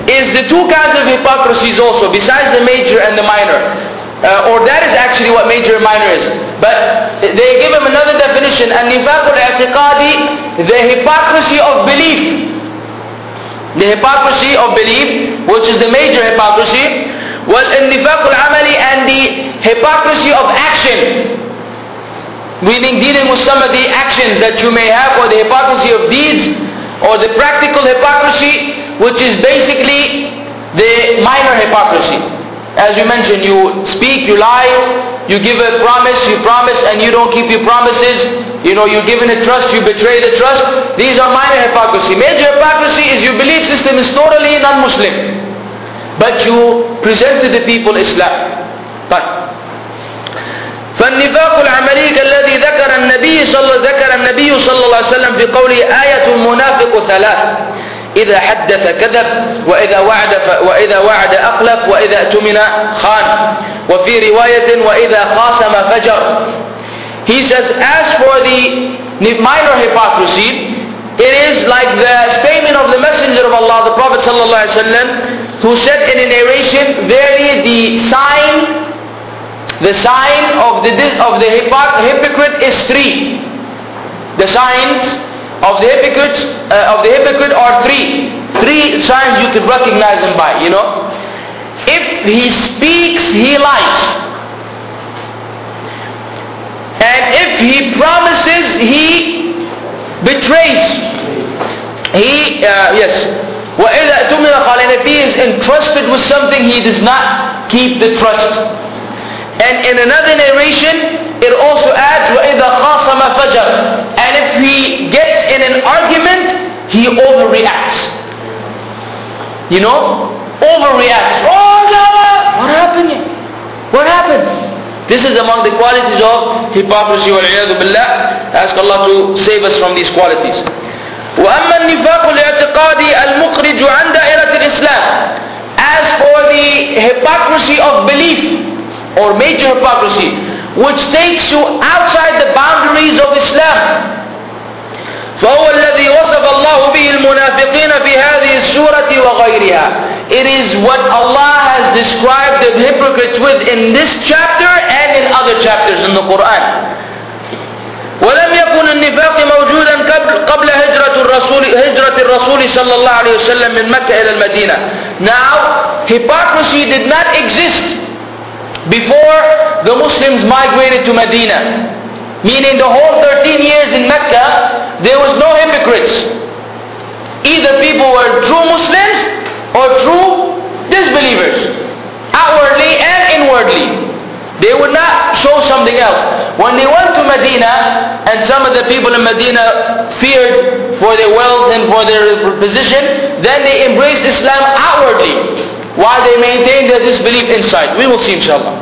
is the two kinds of hypocrisies also, besides the major and the minor. Uh, or that is actually what major and minor is. But they give him another definition, النفاق الاعتقادي, the hypocrisy of belief. The hypocrisy of belief, which is the major hypocrisy. والنفاق العملي, and the hypocrisy of action. Meaning dealing with some of the actions that you may have, or the hypocrisy of deeds, or the practical hypocrisy, which is basically the minor hypocrisy. As you mentioned, you speak, you lie, you give a promise, you promise and you don't keep your promises. You know, you're given a trust, you betray the trust. These are minor hypocrisy. Major hypocrisy is your belief system is totally non-Muslim, but you present to the people Islam. But فالنفاق العملي الذي ذكر النبي صلى ذكر النبي صلى الله عليه وسلم في قوله آية المنافق ثلاث إذا حدث كذب وإذا وعد وإذا وعد أخلف وإذا اؤتمن خان وفي رواية وإذا خاصم فجر. He says, as for the minor hypocrisy, it is like the statement of the Messenger of Allah, the Prophet صلى الله عليه وسلم, who said in a narration, verily the sign The sign of the of the hypocrite is three. The signs of the hypocrite uh, of the hypocrite are three. Three signs you could recognize him by. You know, if he speaks, he lies, and if he promises, he betrays. He uh, yes. وَإِذَا اؤْتُمِنَ خَانَ, and if he is entrusted with something, he does not keep the trust. And in another narration, it also adds, وَإِذَا خَاصَمَ فَجَرَ, and if he gets in an argument, he overreacts. You know? Overreacts. Oh no! What happened? What happened? This is among the qualities of hypocrisy. وَالْعِيَاذُ بِاللَّهِ. Ask Allah to save us from these qualities. وَأَمَّا النِّفَاقُ الْاعْتِقَادِي الْمُخْرِجُ عَنْ دَائِرَةِ الْإِسْلَامِ, as for the hypocrisy of belief, or major hypocrisy, which takes you outside the boundaries of Islam, فهو الذي وصف الله به المنافقين في هذه السورة وغيرها. It is what Allah has described the hypocrites with in this chapter and in other chapters in the Quran. ولم يكن النفاق موجودا قبل هجرة الرسول هجرة الرسول صلى الله عليه وسلم من مكة إلى المدينة. Now, hypocrisy did not exist before the Muslims migrated to Medina. Meaning the whole thirteen years in Mecca, there was no hypocrites. Either people were true Muslims or true disbelievers, outwardly and inwardly. They would not show something else. When they went to Medina, and some of the people in Medina feared for their wealth and for their position, then they embraced Islam outwardly, while they maintain their disbelief inside. We will see inshallah.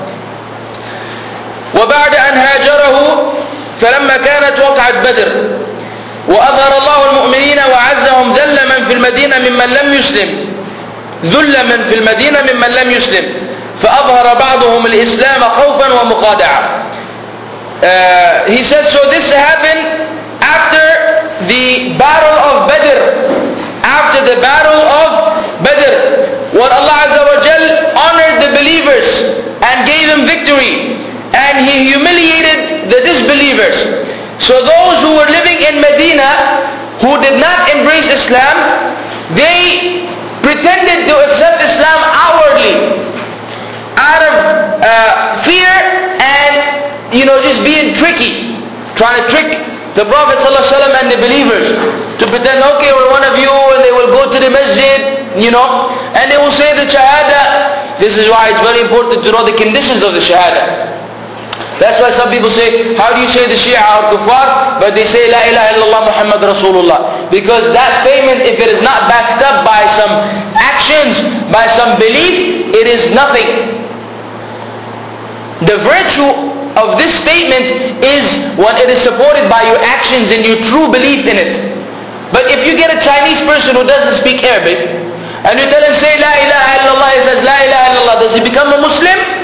وبعد أن هاجره فلما كانت وقعة بدر وأظهر الله المؤمنين وعزهم ذل من في المدينة ممن لم يسلم ذل من في المدينة ممن لم يسلم فأظهر بعضهم الإسلام خوفا ومخادعة. Uh, he said, so this happened after the battle of Badr. After the battle of Badr, what Allah Azza wa Jal honored the believers and gave them victory, and He humiliated the disbelievers. So those who were living in Medina, who did not embrace Islam, they pretended to accept Islam outwardly, out of uh, fear and, you know, just being tricky, trying to trick the Prophet ﷺ and the believers to pretend, okay, we're one of you, and they will go to the masjid, you know, and they will say the shahada. This is why it's very important to know the conditions of the shahada. That's why some people say, how do you say the Shia are kuffar? But they say, La ilaha illallah Muhammad Rasulullah. Because that statement, if it is not backed up by some actions, by some belief, it is nothing. The virtue of this statement is when it is supported by your actions and your true belief in it. But if you get a Chinese person who doesn't speak Arabic, and you tell him, say La ilaha illallah, he says La ilaha illallah, does he become a Muslim?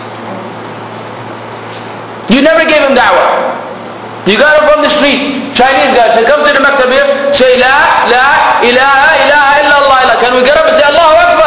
You never gave him da'wah. You got him from the street. Chinese guy, say, come to the maktab here, say La, La, ilaha, ilaha illallah. Can we get up and say Allahu Akbar?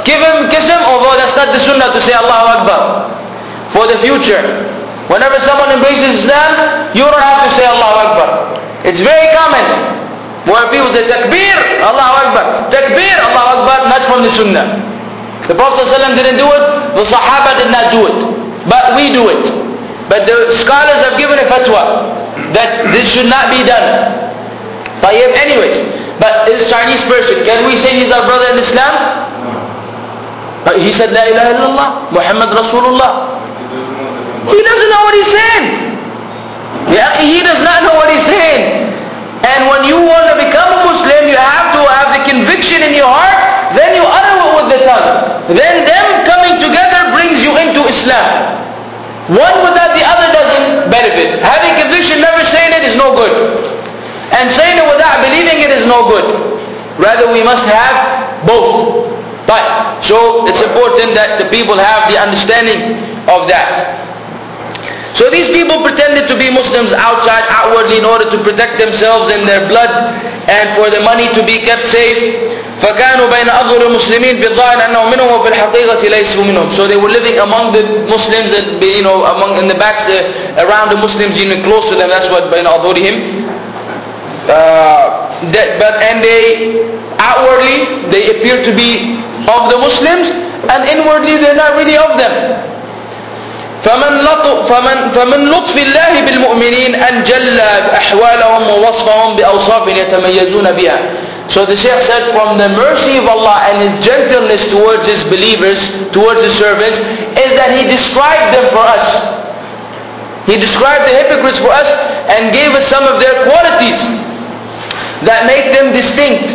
give him, kiss him, although that's not the sunnah to say Allahu Akbar. For the future. Whenever someone embraces Islam, you don't have to say Allahu Akbar. It's very common. Where people say Takbir, Allahu Akbar. Takbir, Allahu Akbar, not from the sunnah. The Prophet ﷺ didn't do it, the Sahaba did not do it. But we do it. But the scholars have given a fatwa that this should not be done. Tayyib, anyways. But this Chinese person, can we say he's our brother in Islam? But he said, La ilaha illallah, Muhammad Rasulullah. He doesn't know what he's saying. Yeah, he does not know what he's saying. And when you want to become a Muslim, you have to have the conviction in your heart, then you utter it with the tongue. Then them coming together brings you into Islam. One without the other doesn't benefit. Having conviction, never saying it is no good. And saying it without believing it is no good. Rather, we must have both. But, so it's important that the people have the understanding of that. So these people pretended to be Muslims outside, outwardly, in order to protect themselves and their blood, and for the money to be kept safe. فَكَانُوا بَيْنَ أَظْهُرِ الْمُسْلِمِينَ بِالظَّاهِرِ أَنَّهُمْ مِنْهُمْ وَفِي الْحَقِيقَةِ لَيْسُوا مِنْهُمْ. So they were living among the Muslims, and you know, among in the backs, uh, around the Muslims, you know, close to them. That's what بَيْنَ أَظْهُرِهِمْ. Uh, that, but and they outwardly they appear to be of the Muslims, and inwardly they're not really of them. فمن لطف فمن فمن لطف الله بالمؤمنين أن جل أحوالهم ووصفهم بأوصاف يتميزون بها. So the Shaykh said, from the mercy of Allah and His gentleness towards His believers, towards His servants, is that He described them for us. He described the hypocrites for us and gave us some of their qualities that make them distinct.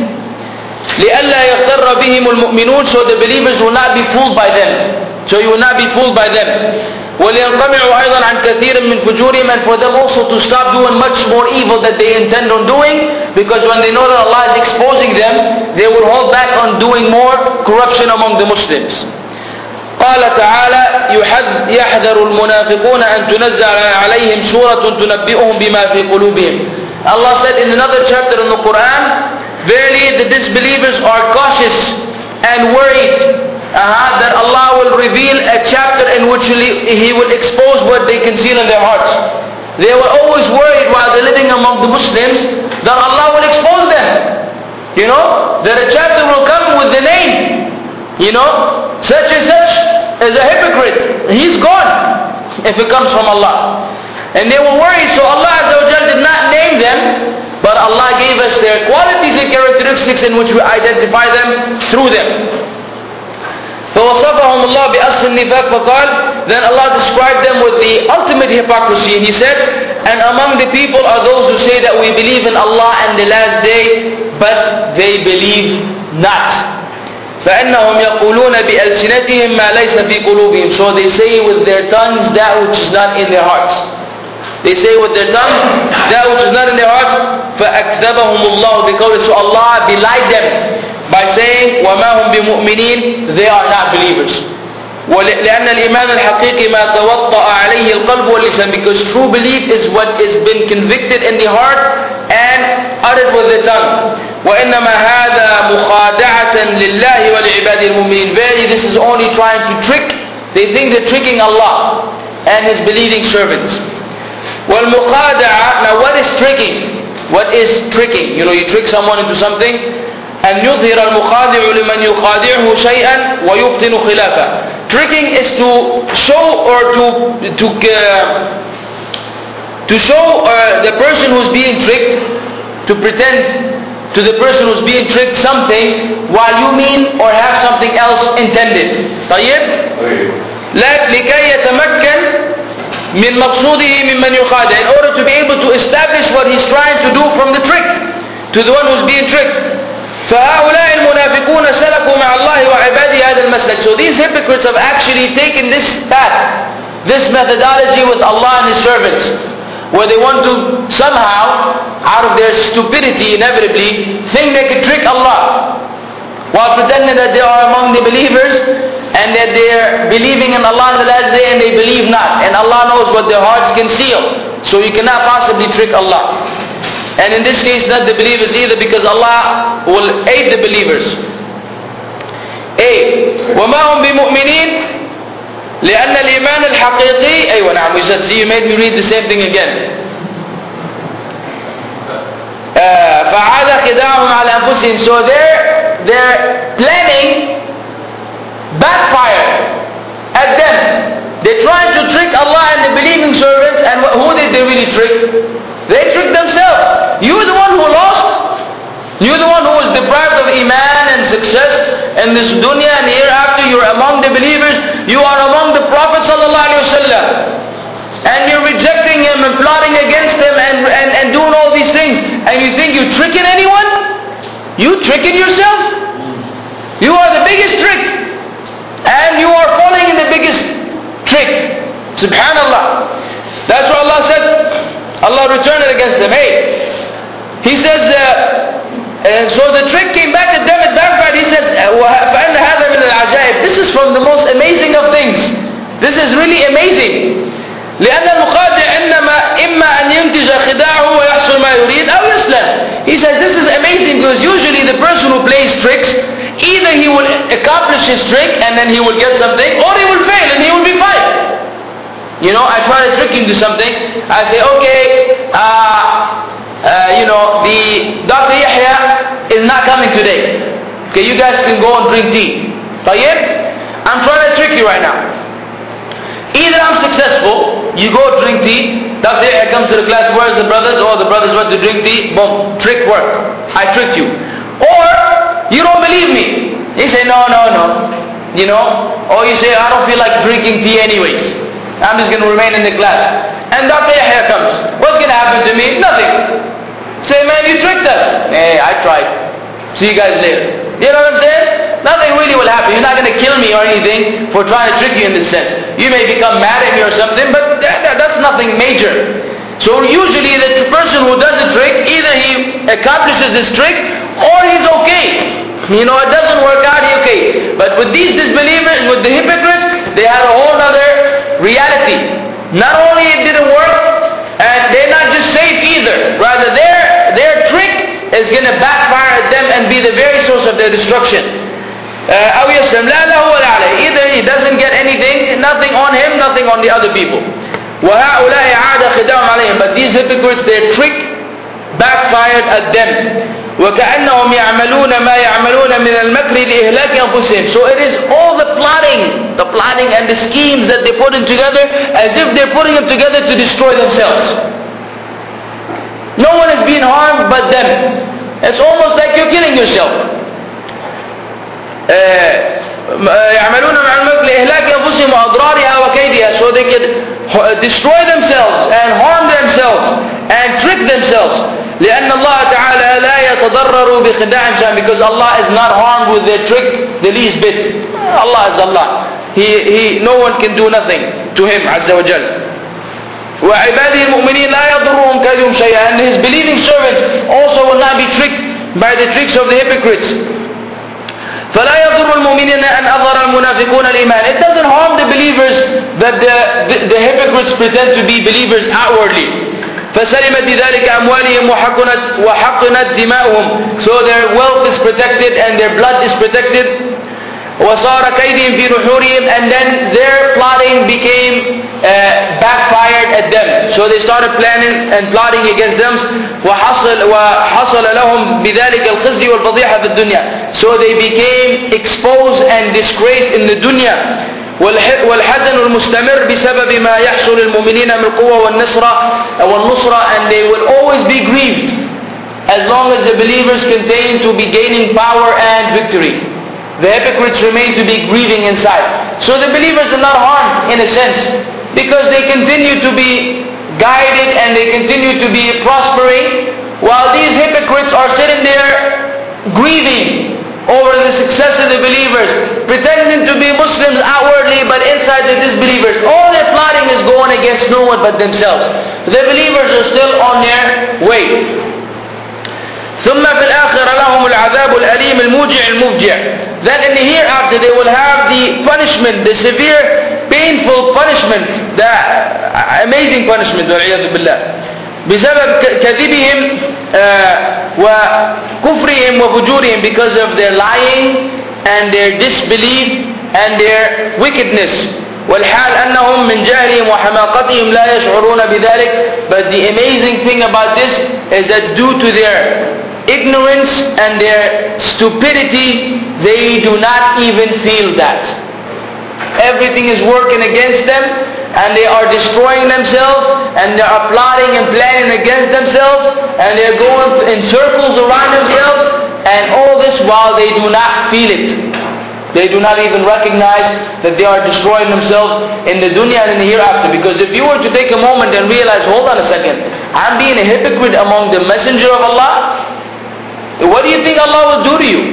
لئلا يغتر بهم المؤمنون, so the believers will not be fooled by them. So you will not be fooled by them. وَلِيَنْقَمِعُوا أَيْضًا عَنْ كَثِيرٍ مِّنْ فُجُورِهِمْ, and for them also to stop doing much more evil that they intend on doing, because when they know that Allah is exposing them, they will hold back on doing more corruption among the Muslims. قال تعالى يحذر المنافقون أن تنزل عليهم سورة تنبئهم بما في قلوبهم. Allah said in another chapter in the Quran, verily the disbelievers are cautious and worried Uh, that Allah will reveal a chapter in which He will expose what they conceal in their hearts. They were always worried while they're living among the Muslims that Allah will expose them. You know, that a chapter will come with the name. You know, such and such is a hypocrite. He's gone if it comes from Allah. And they were worried, so Allah Azza wa Jal did not name them, but Allah gave us their qualities and characteristics in which we identify them through them. فَوَصَفَهُمُ اللَّهُ بِأَصْلِ النِّفَاقِ فَقَالَ, then Allah described them with the ultimate hypocrisy, and He said, and among the people are those who say that we believe in Allah and the last day, but they believe not. فَإِنَّهُمْ يَقُولُونَ بِأَلْسِنَتِهِمْ مَا لَيْسَ فِي قُلُوبِهِمْ, so they say with their tongues that which is not in their hearts. They say with their tongues that which is not in their hearts. فَأَكْذَبَهُمُ اللَّهُ بِقَوْلِهِ, so Allah belied them by saying وَمَا هُمْ بِمُؤْمِنِينَ, they are not believers. لأن الإيمان الحقيقي ما توطأ عليه القلب واللسان, because true belief is what has been convicted in the heart and uttered with the tongue. وإنما هذا مخادعة لله ولعباد المؤمنين, verily this is only trying to trick. They think they're tricking Allah and His believing servants. والمخادعة, now what is tricking? What is tricking? You know, you trick someone into something. أن يظهر المخادع لمن يخادعه شيئا ويبطن خلافه. Tricking is to show or to to uh, to show uh, the person who's being tricked, to pretend to the person who's being tricked something while you mean or have something else intended. طيب؟ لكي يتمكن من مقصوده ممن يخادع, in order to be able to establish what he's trying to do from the trick to the one who's being tricked. فهؤلاء المنافقون سلكوا مع الله وعباده هذا المسلك. So these hypocrites have actually taken this path, this methodology with Allah and His servants, where they want to somehow, out of their stupidity inevitably, think they can trick Allah, while pretending that they are among the believers, and that they are believing in Allah on the last day, and they believe not. And Allah knows what their hearts conceal. So you cannot possibly trick Allah. And in this case, not the believers either, because Allah will aid the believers. A. وما هم بمؤمنين لأن الإيمان الحقيقي أيوة نعم we said see you made me read the same thing again uh, فعاد خداعهم على أنفسهم so their their planning backfired at them. They tried to trick Allah and the believing servants, and who did they really trick? They tricked themselves. You're the one who lost. You're the one who was deprived of Iman and success in this dunya, and hereafter you're among the believers. You are among the Prophet ﷺ, and you're rejecting him and plotting against him and, and, and doing all these things. And you think you're tricking anyone? You tricking yourself? You are the biggest trick, and you are falling in the biggest trick. Subhanallah. That's what Allah said. Allah returned it against them. Hey, He says, uh, and so the trick came back at them, it backfired. He says, فَأَنَّ هَذَا مِنَ الْعَجَائِبِ This is from the most amazing of things. This is really amazing. لأن المخادع إنما إما أن ينتج خداعه ويحصل ما يريد أو يسلم. He says this is amazing because usually the person who plays tricks, either he will accomplish his trick and then he will get something, or he will fail and he will be fine. You know, I try to trick you into something. I say, okay, uh, uh, you know, the Doctor Yahya is not coming today. Okay, you guys can go and drink tea. طيب? I'm trying to trick you right now. Either I'm successful, you go drink tea, Doctor Yahya comes to the class, where's the brothers? Oh, the brothers went to drink tea, boom, trick work. I tricked you. Or, you don't believe me. You say, no, no, no. You know? Or you say, I don't feel like drinking tea anyways. I'm just going to remain in the class. And Doctor Yahya comes. What's going to happen to me? Nothing. Say, man, you tricked us. Hey, I tried. See you guys later. You know what I'm saying? Nothing really will happen. You're not going to kill me or anything for trying to trick you in this sense. You may become mad at me or something, but that, that, that's nothing major. So usually the person who does a trick, either he accomplishes this trick or he's okay. You know, it doesn't work out, he's okay. But with these disbelievers, with the hypocrites, they had a whole other reality. Not only it didn't work, and they're not just safe either. Rather, their, their trick is going to backfire at them and be the very source of their destruction. أو يسلم لا له ولا عليه. Either he doesn't get anything, nothing on him, nothing on the other people. وهؤلاء عاد خداعهم عليهم. But these hypocrites, their trick backfired at them. وكأنهم يعملون ما يعملون من المكر لإهلاك أنفسهم. So it is all the plotting, the plotting and the schemes that they put in together, as if they're putting them together to destroy themselves. No one is being harmed but them. It's almost like you're killing yourself. يعملون مع الملك لإهلاك أنفسهم وأضرارها وكيدها, so they can destroy themselves and harm themselves and trick themselves. لأن الله تعالى لا يتضرر بخداع شيئا, because Allah is not harmed with their trick the least bit. Allah is Allah. He, he, no one can do nothing to Him عز وجل. وعباده المؤمنين لا يضرهم كيدهم شيئا, and His believing servants also will not be tricked by the tricks of the hypocrites. فلا يضر المؤمنين أن أظهر المنافقون الإيمان. It doesn't harm the believers that the, the, the hypocrites pretend to be believers outwardly. فسلمت بذلك أموالهم وحقنت وحقنت دماؤهم, so their wealth is protected and their blood is protected. وصار كيدهم في نحورهم, and then their plotting became uh, backfired at them. So they started planning and plotting against them. وحصل وحصل لهم بذلك الخزي والفضيحة في الدنيا. So they became exposed and disgraced in the dunya. والحزن المستمر بسبب ما يحصل للمؤمنين من القوة والنصرة والنصرة, and they will always be grieved as long as the believers continue to be gaining power and victory. The hypocrites remain to be grieving inside. So the believers are not harmed in a sense, because they continue to be guided and they continue to be prospering, while these hypocrites are sitting there grieving over the success of the believers, pretending to be Muslims outwardly, but inside they're disbelievers. All their plotting is going against no one but themselves. The believers are still on their way. ثم في الآخرة لهم العذاب الأليم الموجع المفجع. Then in the hereafter they will have the punishment, the severe, painful punishment, the amazing punishment والعياذ بالله, بسبب كذبهم وكفرهم وفجورهم, because of their lying and their disbelief and their wickedness. والحال أنهم من جهلهم وحماقتهم لا يشعرون بذلك. But the amazing thing about this is that due to their ignorance and their stupidity, they do not even feel that. Everything is working against them, and they are destroying themselves, and they are plotting and planning against themselves, and they are going in circles around themselves, and all this while they do not feel it. They do not even recognize that they are destroying themselves in the dunya and in the hereafter. Because if you were to take a moment and realize, hold on a second, I'm being a hypocrite among the messenger of Allah, what do you think Allah will do to you?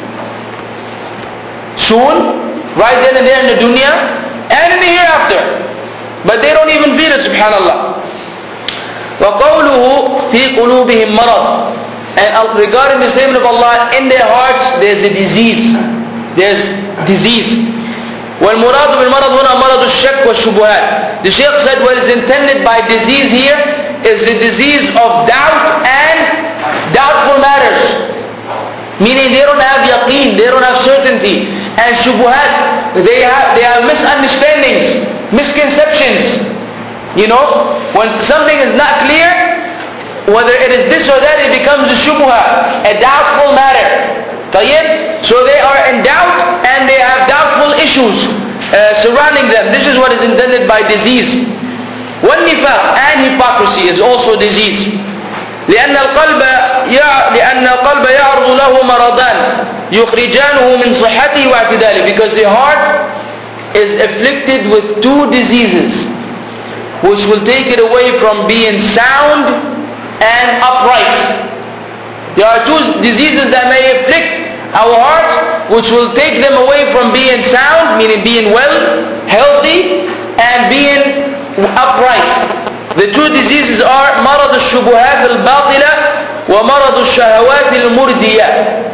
Soon, right then and there in the dunya, and in the hereafter. But they don't even feel it, subhanallah. وَقَوْلُهُ فِي قُلُوبِهِمْ مَرَضٍ. And regarding the statement of Allah, in their hearts there's a disease. There's disease. وَالْمُرَادُ بِالْمَرَض هُنَا مَرَضُ الشَّكْ وَالشُّبُهَاتِ. The Shaykh said what is intended by disease here is the disease of doubt and doubtful matters. Meaning they don't have yaqeen, they don't have certainty. And shubuhat, they have, they have misunderstandings, misconceptions. You know, when something is not clear, whether it is this or that, it becomes a shubha, a doubtful matter. Tayyib? So they are in doubt and they have doubtful issues uh, surrounding them. This is what is intended by disease. والنفاق and hypocrisy is also disease. لأن القلب يع... لأن القلب يعرض له مرضان يخرجانه من صحته واعتداله. Because the heart is afflicted with two diseases which will take it away from being sound and upright. There are two diseases that may afflict our hearts, which will take them away from being sound, meaning being well, healthy, and being upright. The two diseases are مرض الشبهات الباطلة ومرض الشهوات المردية.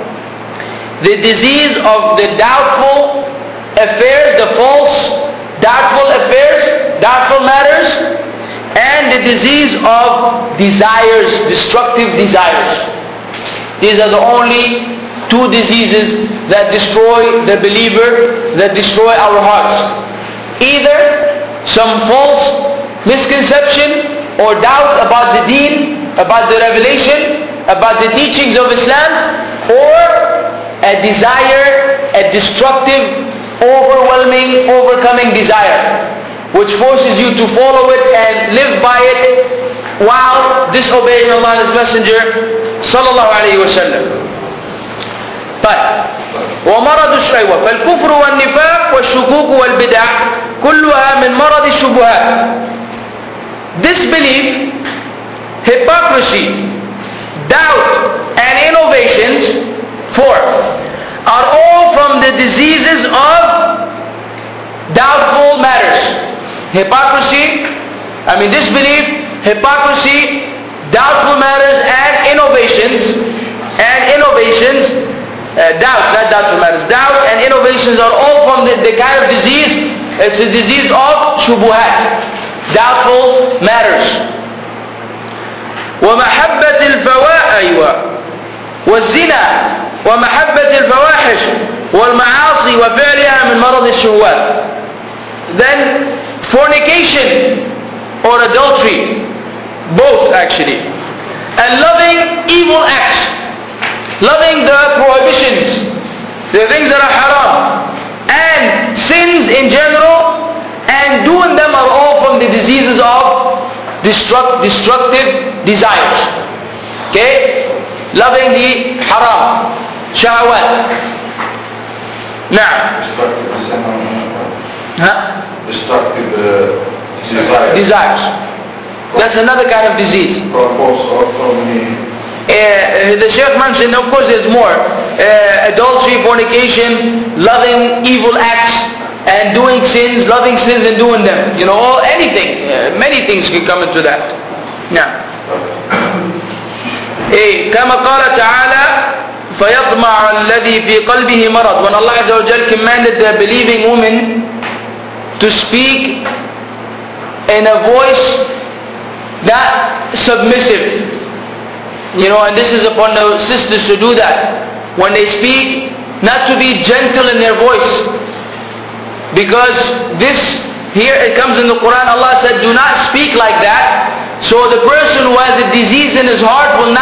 The disease of the doubtful affairs, the false doubtful affairs, doubtful matters, and the disease of desires, destructive desires. These are the only two diseases that destroy the believer, that destroy our hearts. Either some false misconception or doubt about the deen, about the revelation, about the teachings of Islam, or a desire, a destructive, overwhelming, overcoming desire, which forces you to follow it and live by it while disobeying Allah and His Messenger sallallahu alayhi wa sallam. طيب ومرض الشهوة فالكفر والنفاق والشكوك والبدع كلها من مرض الشبهات. Disbelief, hypocrisy, doubt and innovations, four, are all from the diseases of doubtful matters. Hypocrisy, I mean disbelief, hypocrisy, doubtful matters and innovations, and innovations, uh, doubt, not doubtful matters, doubt and innovations are all from the, the kind of disease, it's a disease of shubuhat, doubtful matters. ومحبة الفواحش أيوة والزنا ومحبة الفواحش والمعاصي وفعلها من مرض الشهوات. Then fornication or adultery, both actually, and loving evil acts, loving the prohibitions, the things that are haram, and sins in general, and doing them are all from the diseases of destruct, destructive desires. Okay? Loving the haram, shahwat. Now, huh? Destructive uh, desires. Desires. That's another kind of disease. Uh, the Shaykh mentioned, of course there's more. Uh, adultery, fornication, loving evil acts, and doing sins, loving sins and doing them. You know, all, anything. Uh, many things can come into that. Now. Hey, كما قال تعالى فيطمع الذي في قلبه مرض. When Allah Azza wa Jal commanded the believing woman to speak in a voice not submissive, you know, and this is upon the sisters to do that. When they speak, not to be gentle in their voice, Because this, here it comes in the Quran, Allah said, do not speak like that. So the person who has a disease in his heart will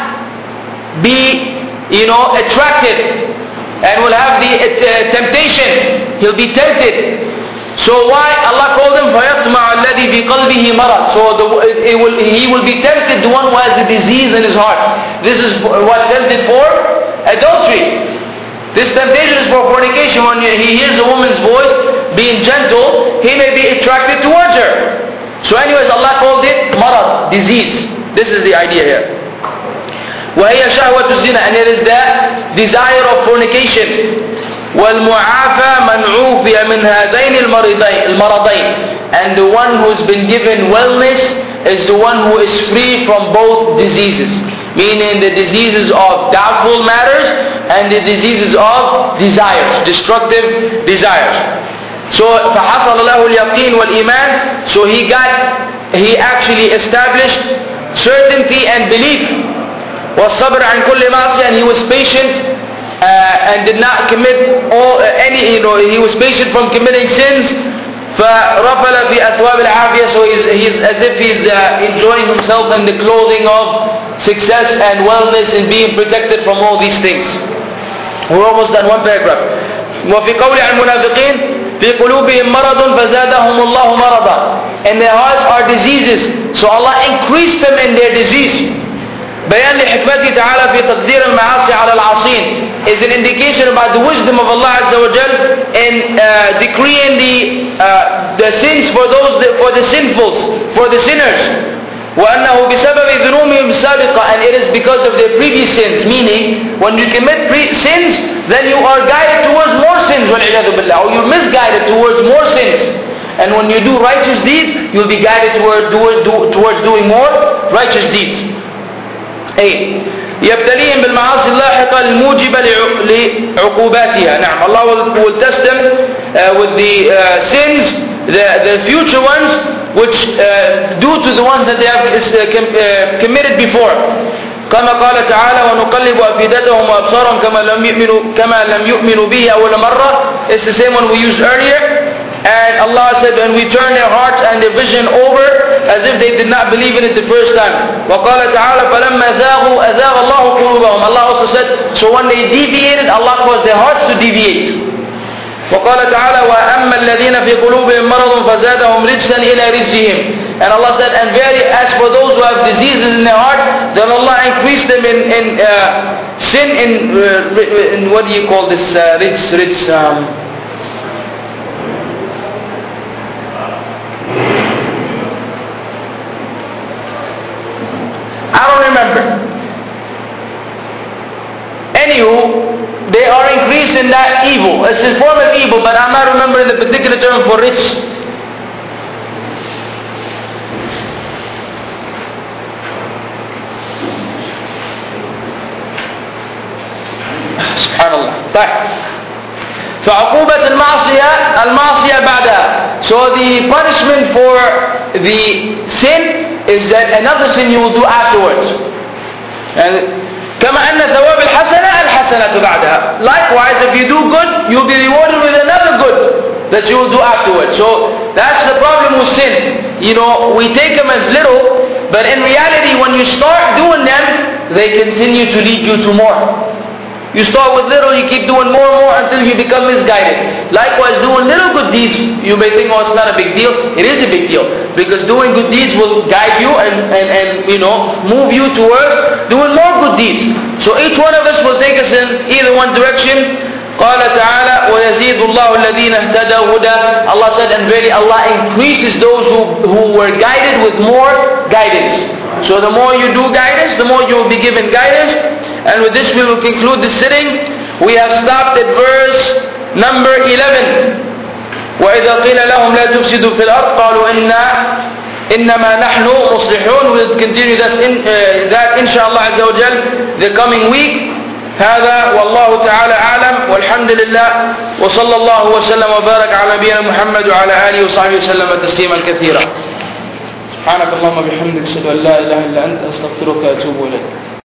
not be, you know, attracted and will have the uh, temptation. He'll be tempted. So why? Allah called him فَيَطْمَعَ الَّذِي فِي قَلْبِهِ مَرَض. So the, it will, he will be tempted, the one who has a disease in his heart. This is what tempted for adultery. This temptation is for fornication. When he hears a woman's voice being gentle, he may be attracted towards her. So anyways, Allah called it marad, disease. This is the idea here. وَهِيَ شَهْوَةُ الزِّنَا, and it is the desire of fornication. وَالْمُعَافَى مَنْ عُوفِيَ مِنْ هَذَيْنِ الْمَرَضَيْنِ, and the one who's been given wellness is the one who is free from both diseases, meaning the diseases of doubtful matters and the diseases of desires, destructive desires. So فَحَصَلَ لَهُ الْيَقِينُ وَالْإِيمَانِ, so he got, he actually established certainty and belief. وَالصَّبْرَ عَنْ كُلِّ مَعْصِيَةٍ, and he was patient Uh, and did not commit all, uh, any, you know, he was patient from committing sins. فَرَفَلَ فِي أَثْوَابِ الْعَافِيَةِ, so he's, he's as if he's uh, enjoying himself in the clothing of success and wellness and being protected from all these things. We're almost done, one paragraph. وَفِي قَوْلِ عَنْ مُنَافِقِينَ فِي قُلُوبِهِمْ مَرَضٌ فَزَادَهُمُ اللَّهُ مَرَضًا, and their hearts are diseases, so Allah increased them in their disease. بيان لحكمته تعالى في تقدير المعاصي على العاصين is an indication about the wisdom of Allah Azza wa Jal in uh, decreeing the uh, the sins for those that, for the sinfuls, for the sinners. وأنه بسبب ذنوبهم السابقة, and it is because of their previous sins. Meaning, when you commit pre- sins, then you are guided towards more sins, وَالْعِيَاذُ بِاللَّهِ, or you're misguided towards more sins. And when you do righteous deeds, you'll be guided toward, toward, towards doing more righteous deeds. eight. يبتليهم بالمعاصي اللاحقة الموجبة لعقوباتها. نعم, Allah will, will test them uh, with the uh, sins, the, the future ones, which uh, due to the ones that they have uh, com, uh, committed before. كما قال تعالى ونقلب أفئدتهم وأبصارهم كما لم يؤمنوا كما لم يؤمنوا به أول مرة. It's the same one we used earlier. And Allah said, when we turn their hearts and their vision over as if they did not believe in it the first time. وَقَالَ تَعَالَى فَلَمَّا زَاغُوا أَزَاغَ اللَّهُ قُلُوبَهُم. Allah also said, so when they deviated, Allah caused their hearts to deviate. وَقَالَ تَعَالَى وَأَمَّا الَّذِينَ فِي قُلُوبِهِم مَرَضٌ فَزَادَهُمْ رِجْسًا إِلَى رِجْسِهِمْ. And Allah said, and very, as for those who have diseases in their heart, then Allah increased them in, in uh, sin, in, uh, in, what do you call this, uh, rich, rich, um, I don't remember. Anywho, they are increased in that evil. It's a form of evil, but I'm not remembering the particular term for rich. Subhanallah. So, عقوبة المعصية المعصية بعدها. So the punishment for the sin is that another sin you will do afterwards. And كما أن ثواب الحسنة الحسنة بعدها. Likewise, if you do good, you'll be rewarded with another good that you will do afterwards. So that's the problem with sin. You know, we take them as little, but in reality, when you start doing them, they continue to lead you to more. You start with little, you keep doing more and more until you become misguided. Likewise, doing little good deeds, you may think, oh, it's not a big deal. It is a big deal. Because doing good deeds will guide you and, and, and you know, move you towards doing more good deeds. So each one of us will take us in either one direction. قال تعالى ويزيد الله الذين اهتدوا هدى. Allah said, and really Allah increases those who, who were guided with more guidance. So the more you do guidance, the more you will be given guidance. And with this we will conclude the sitting. We have stopped at verse number eleven. وَإِذَا قِيلَ لَهُمْ لَا تُفْسِدُوا فِي الْأَرْضِ قَالُوا إِنَّا إِنَّمَا نَحْنُ مُصْلِحُونَ. We will continue that, in, uh, that inshallah عز وجل the coming week. هذا والله تعالى أعلم والحمد لله وصلى الله وسلم وبارك على نبينا محمد وعلى آله وصحبه وسلم تسليما كثيرا. سبحانك اللهم وبحمدك أشهد أن لا إله إلا أنت أستغفرك وأتوب إليك.